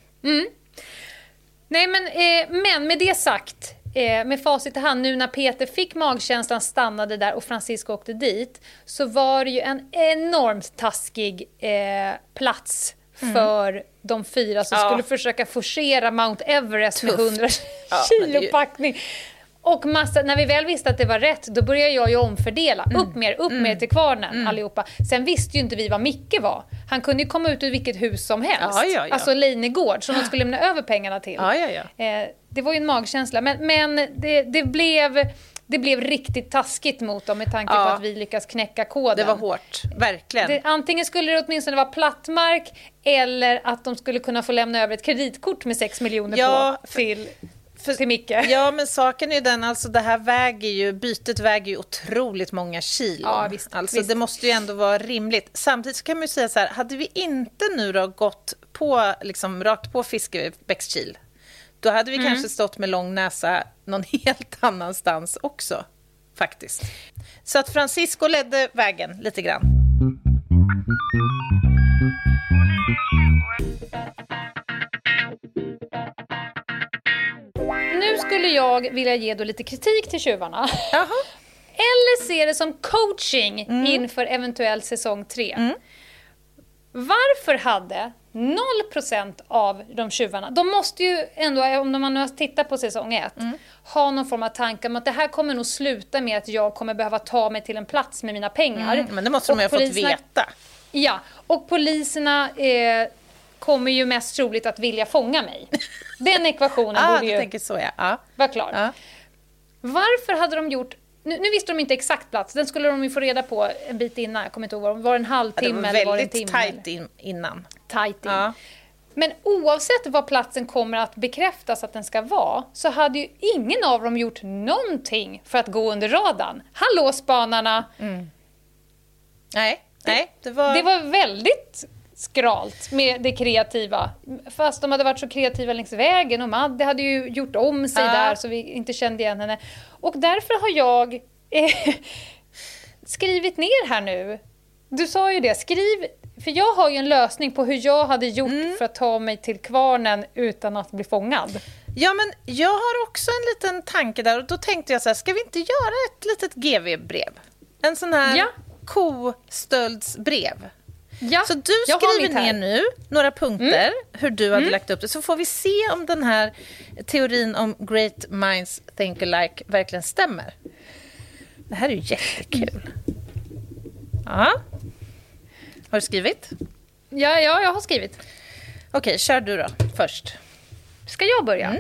Nej, men med det sagt, med facit i hand, nu när Peter fick magkänslan, stannade där och Francisco åkte dit, så var det ju en enormt taskig plats för de 4 som skulle försöka forcera Mount Everest med 100 kilo packning. Och när vi väl visste att det var rätt, då började jag ju omfördela. Upp mer till kvarnen allihopa. Sen visste ju inte vi vad Micke var. Han kunde ju komma ut ur vilket hus som helst. Alltså Linegård, som de skulle lämna över pengarna till. Det var ju en magkänsla. Men det blev riktigt taskigt mot dem med tanke på att vi lyckas knäcka koden. Det var hårt, verkligen. Antingen skulle det åtminstone vara plattmark, eller att de skulle kunna få lämna över ett kreditkort med 6 miljoner till Micke. Ja, men saken är ju den, alltså det här bytet väger ju otroligt många kilo. Ja, visst, alltså det måste ju ändå vara rimligt. Samtidigt så kan man ju säga så här, hade vi inte nu då gått på liksom rakt på Fiskebäckskil, då hade vi kanske stått med lång näsa någon helt annanstans också, faktiskt. Så att Francisco ledde vägen lite grann. Nu skulle jag vilja ge då lite kritik till tjuvarna. Eller se det som coaching inför eventuell säsong 3. Varför hade 0% av de tjuvarna, de måste ju ändå, om man nu tittar på säsong 1, ha någon form av tanke om att det här kommer nog sluta med att jag kommer behöva ta mig till en plats med mina pengar. Men det måste de ju ha fått veta. Ja, och poliserna kommer ju mest troligt att vilja fånga mig. Den ekvationen borde ju vara klar. Varför hade de gjort... Nu visste de inte exakt plats. Den skulle de ju få reda på en bit innan. Jag kommer inte ihåg. Var det en halvtimme eller var det en timme? Väldigt tajt innan. Tajt in. Men oavsett vad platsen kommer att bekräftas att den ska vara, så hade ju ingen av dem gjort någonting för att gå under radarn. Hallå spanarna! Nej, det var väldigt skralt med det kreativa. Fast de hade varit så kreativa längs vägen, och Madde hade ju gjort om sig där så vi inte kände igen henne. Och därför har jag skrivit ner här nu. Du sa ju det, skriv, för jag har ju en lösning på hur jag hade gjort för att ta mig till kvarnen utan att bli fångad. Ja, men jag har också en liten tanke där, och då tänkte jag så här, ska vi inte göra ett litet GV-brev? En sån här kostöldsbrev. Ja, så du skriver ner nu några punkter hur du hade lagt upp det, så får vi se om den här teorin om great minds think alike verkligen stämmer. Det här är ju jättekul. Ja. Har du skrivit? Ja, jag har skrivit. Okej, kör du då först. Ska jag börja?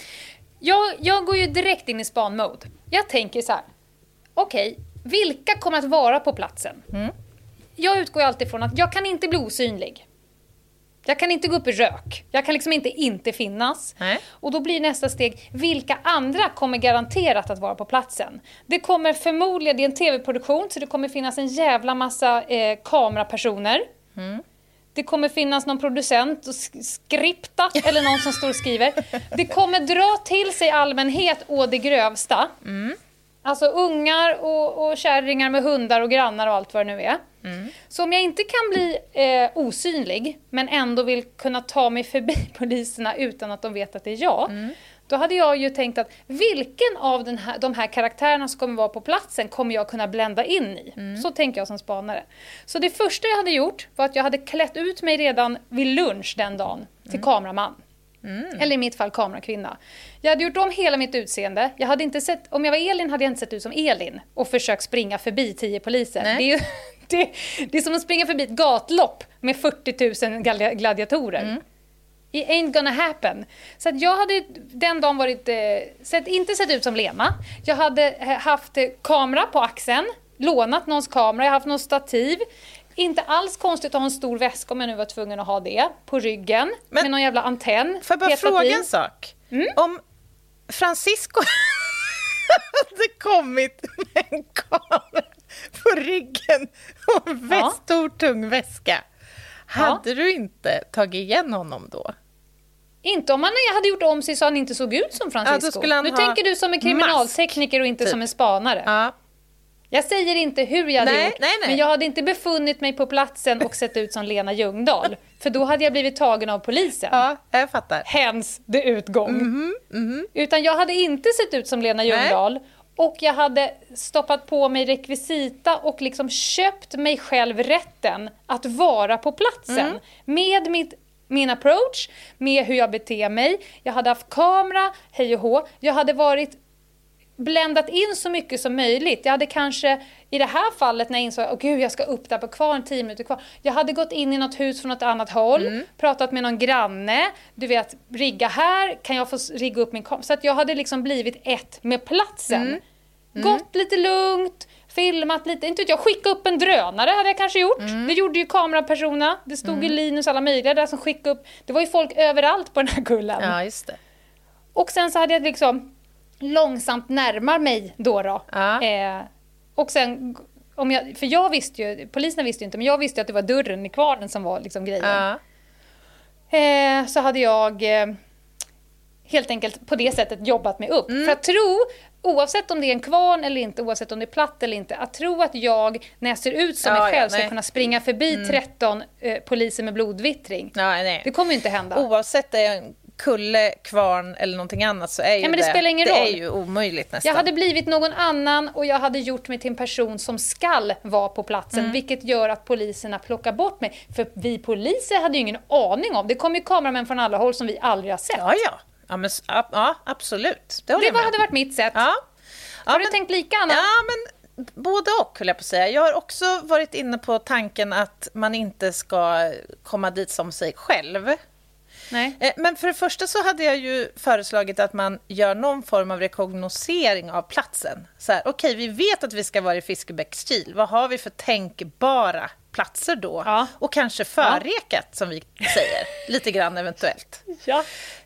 Jag går ju direkt in i span-mode. Jag tänker så här. Okej, vilka kommer att vara på platsen? Jag utgår alltid från att jag kan inte bli osynlig. Jag kan inte gå upp i rök. Jag kan liksom inte finnas. Nej. Och då blir nästa steg, vilka andra kommer garanterat att vara på platsen? Det kommer förmodligen, det är en tv-produktion, så det kommer finnas en jävla massa kamerapersoner. Det kommer finnas någon producent och skripta eller någon som står och skriver. Det kommer dra till sig allmänhet och det grövsta. Alltså ungar och kärringar med hundar och grannar och allt vad det nu är. Så om jag inte kan bli osynlig, men ändå vill kunna ta mig förbi poliserna utan att de vet att det är jag, då hade jag ju tänkt att vilken av de här karaktärerna som kommer vara på platsen kommer jag kunna blända in i. Så tänker jag som spanare. Så det första jag hade gjort var att jag hade klätt ut mig redan vid lunch den dagen till kameraman. Eller i mitt fall kamerakvinna. Jag hade gjort om hela mitt utseende. Jag hade inte sett, om jag var Elin hade jag inte sett ut som Elin och försökt springa förbi 10 poliser. Det är som att springa förbi ett gatlopp med 40 000 gladiatorer. It ain't gonna happen. Så att jag hade den dagen inte sett ut som Lena. Jag hade haft kamera på axeln, lånat någons kamera, jag har haft någon stativ. Inte alls konstigt att ha en stor väska om jag nu var tvungen att ha det på ryggen. Men, med någon jävla antenn. Får jag bara fråga en sak? Om Francisco hade kommit med en kamera på ryggen och en stor tung väska, hade du inte tagit igen honom då? Inte om han hade gjort om sig så han inte såg ut som Francisco. Nu tänker du som en kriminaltekniker och inte som en spanare. Ja. Jag säger inte hur jag hade gjort, men jag hade inte befunnit mig på platsen och sett ut som Lena Ljungdahl. För då hade jag blivit tagen av polisen. Ja, jag fattar. Hens det utgång. Utan jag hade inte sett ut som Lena Ljungdahl. Och jag hade stoppat på mig rekvisita och liksom köpt mig själv rätten att vara på platsen. Med min approach, med hur jag beter mig. Jag hade haft kamera, hej och hå. Jag hade bländat in så mycket som möjligt. Jag hade kanske, i det här fallet när jag insåg, jag ska upp där på kvarn, 10 minuter kvar. Jag hade gått in i något hus från något annat håll, pratat med någon granne. Du vet, rigga här, kan jag få rigga upp min kamera? Så att jag hade liksom blivit ett med platsen. Gått lite lugnt, filmat lite. Inte vet jag, skicka upp en drönare hade jag kanske gjort. Det gjorde ju kamerapersonerna. Det stod ju Linus alla möjliga där som skickade upp. Det var ju folk överallt på den här kullen. Ja, just det. Och sen så hade jag liksom långsamt närmar mig då. Och sen, för jag visste ju, poliserna visste ju inte, men jag visste ju att det var dörren i kvarnen som var liksom grejen. Så hade jag helt enkelt på det sättet jobbat mig upp. För att tro, oavsett om det är en kvarn eller inte, oavsett om det är platt eller inte, att tro att jag, när jag ser ut som mig själv, ska kunna springa förbi 13 poliser med blodvittring. Det kommer ju inte hända. Oavsett det är en kulle, kvarn eller någonting annat, så är ju men det spelar ingen roll. Det är ju omöjligt nästan. Jag hade blivit någon annan och jag hade gjort mig till en person som skall vara på platsen, vilket gör att poliserna plockar bort mig. För vi poliser hade ju ingen aning om. Det kom ju kameramän från alla håll som vi aldrig har sett. Ja, men, absolut. Det hade varit mitt sätt. Har du tänkt lika, Anna? Ja, men både och, höll jag på att säga. Jag har också varit inne på tanken att man inte ska komma dit som sig själv. Nej. Men för det första så hade jag ju föreslagit att man gör någon form av rekognosering av platsen. Så här, okej, vi vet att vi ska vara i Fiskebäckskil. Vad har vi för tänkbara platser då? Ja. Och kanske förrekat, som vi säger. Lite grann eventuellt. Ja.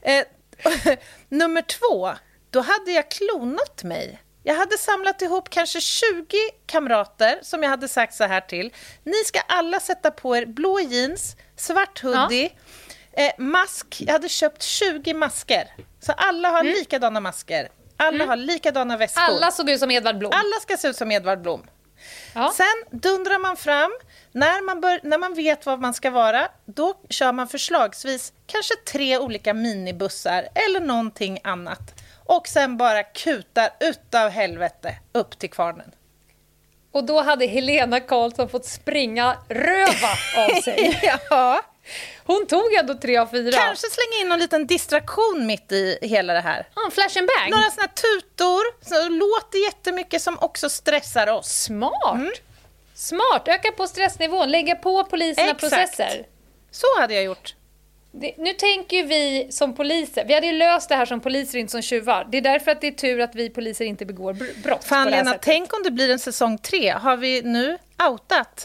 Nummer 2, då hade jag klonat mig. Jag hade samlat ihop kanske 20 kamrater som jag hade sagt så här till. Ni ska alla sätta på er blå jeans, svart hoodie, mask. Jag hade köpt 20 masker. Så alla har likadana masker. Alla har likadana väskor. Alla såg ut som Edvard Blom. Alla ska se ut som Edvard Blom. Ja. Sen dundrar man fram. När man vet vad man ska vara, då kör man förslagsvis kanske 3 olika minibussar eller någonting annat. Och sen bara kutar utav helvete upp till kvarnen. Och då hade Helena Karlsson fått springa röva av sig. Ja. Hon tog ändå 3 av 4. Kanske slänga in någon liten distraktion mitt i hela det här. Flash and bang. Några såna tutor som låter jättemycket som också stressar oss. Smart. Smart. Öka på stressnivån. Lägga på poliserna Exakt. processer. Så hade jag gjort. Nu tänker ju vi som poliser. Vi hade ju löst det här som poliser, inte som tjuvar. Det är därför att det är tur att vi poliser inte begår brott. Fan, på det här Lena, sättet. tänk om det blir en säsong 3. Har vi nu outat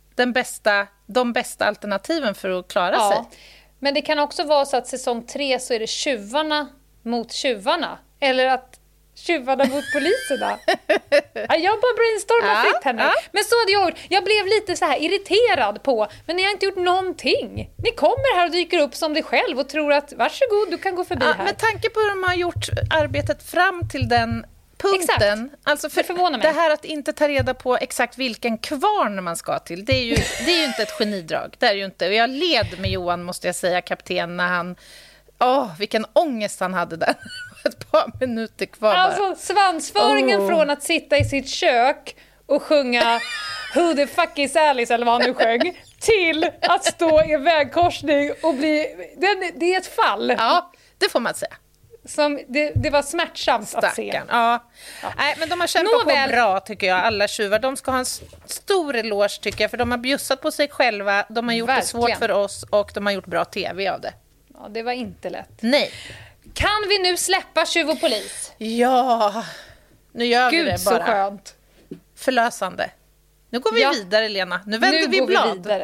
de bästa alternativen för att klara sig? Men det kan också vara så att säsong 3 så är det tjuvarna mot tjuvarna. Eller att tjuvarna mot poliserna. Jag bara brainstormar fritt här nu. Ja. Men så hade jag gjort. Jag blev lite så här irriterad på. Men ni har inte gjort någonting. Ni kommer här och dyker upp som dig själv och tror att varsågod, du kan gå förbi här. Med tanke på hur de har gjort arbetet fram till den punkten. Exakt. Alltså för Det förvånar mig. det här att inte ta reda på exakt vilken kvarn man ska till, det är ju inte ett genidrag. Det är ju inte. Och jag led med Johan, måste jag säga, kapten, när han... vilken ångest han hade där. Ett par minuter kvar bara. Alltså svansföringen från att sitta i sitt kök och sjunga Who the fuck is Alice, eller vad han nu sjöng, till att stå i en vägkorsning och bli... Det är ett fall. Ja, det får man säga. Som det var smärtsamt att se. Stackarn. Ja. Nej, men de har kämpat Nåväl. på bra, tycker jag, alla tjuvar. De ska ha en stor eloge, tycker jag, för de har bjussat på sig själva. De har gjort det Verkligen. svårt för oss och de har gjort bra tv av det. Ja, det var inte lätt. Nej. Kan vi nu släppa tjuv och polis? Ja, nu gör vi Gud, det så bara. skönt. Förlösande. Nu går vi Ja. vidare, Lena. Nu vänder Nu vi går blad. vi vidare.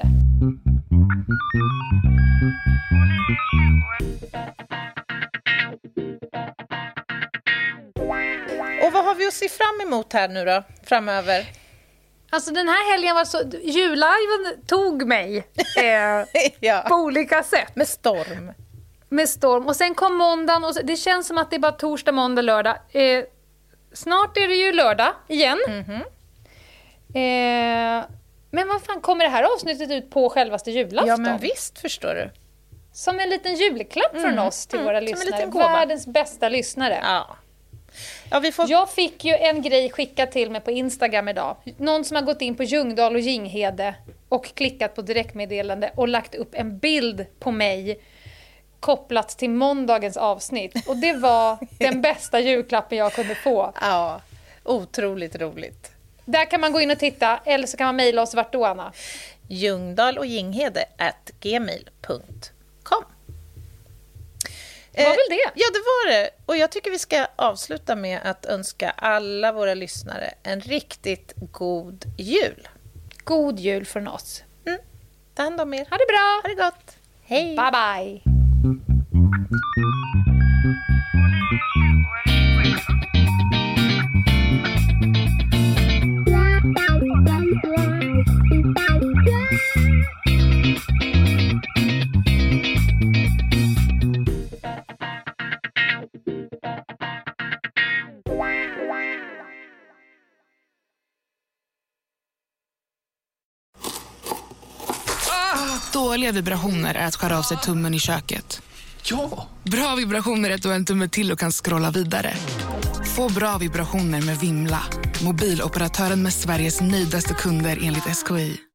Och vad har vi att se fram emot här nu då, framöver? Alltså den här helgen var så... Julliven tog mig Ja. på olika sätt. Med storm. Med storm. Och sen kom måndagen och det känns som att det är bara torsdag, måndag, lördag. Snart är det ju lördag igen. Men vad fan, kommer det här avsnittet ut på självaste julafton? Ja, men visst, förstår du. Som en liten julklapp från oss till våra som en lyssnare. liten gåva. Världens bästa lyssnare. Ja. Ja, vi får... Jag fick ju en grej skickad till mig på Instagram idag. Någon som har gått in på Ljungdahl och Ginghede och klickat på direktmeddelande och lagt upp en bild på mig kopplat till måndagens avsnitt. Och det var den bästa julklappen jag kunde få. Ja, otroligt roligt. Där kan man gå in och titta, eller så kan man mejla oss vart då, Anna. Ljungdahl och Ginghede@gmail.com. Det var väl det? Ja, det var det. Och jag tycker vi ska avsluta med att önska alla våra lyssnare en riktigt god jul. God jul från oss. Ta hand om er. Ha det bra! Ha det gott. Hej! Bye bye! Dåliga vibrationer är att skära av sig tummen i köket. Ja! Bra vibrationer är att du har en tumme till och kan scrolla vidare. Få bra vibrationer med Vimla. Mobiloperatören med Sveriges nöjdaste kunder enligt SKI.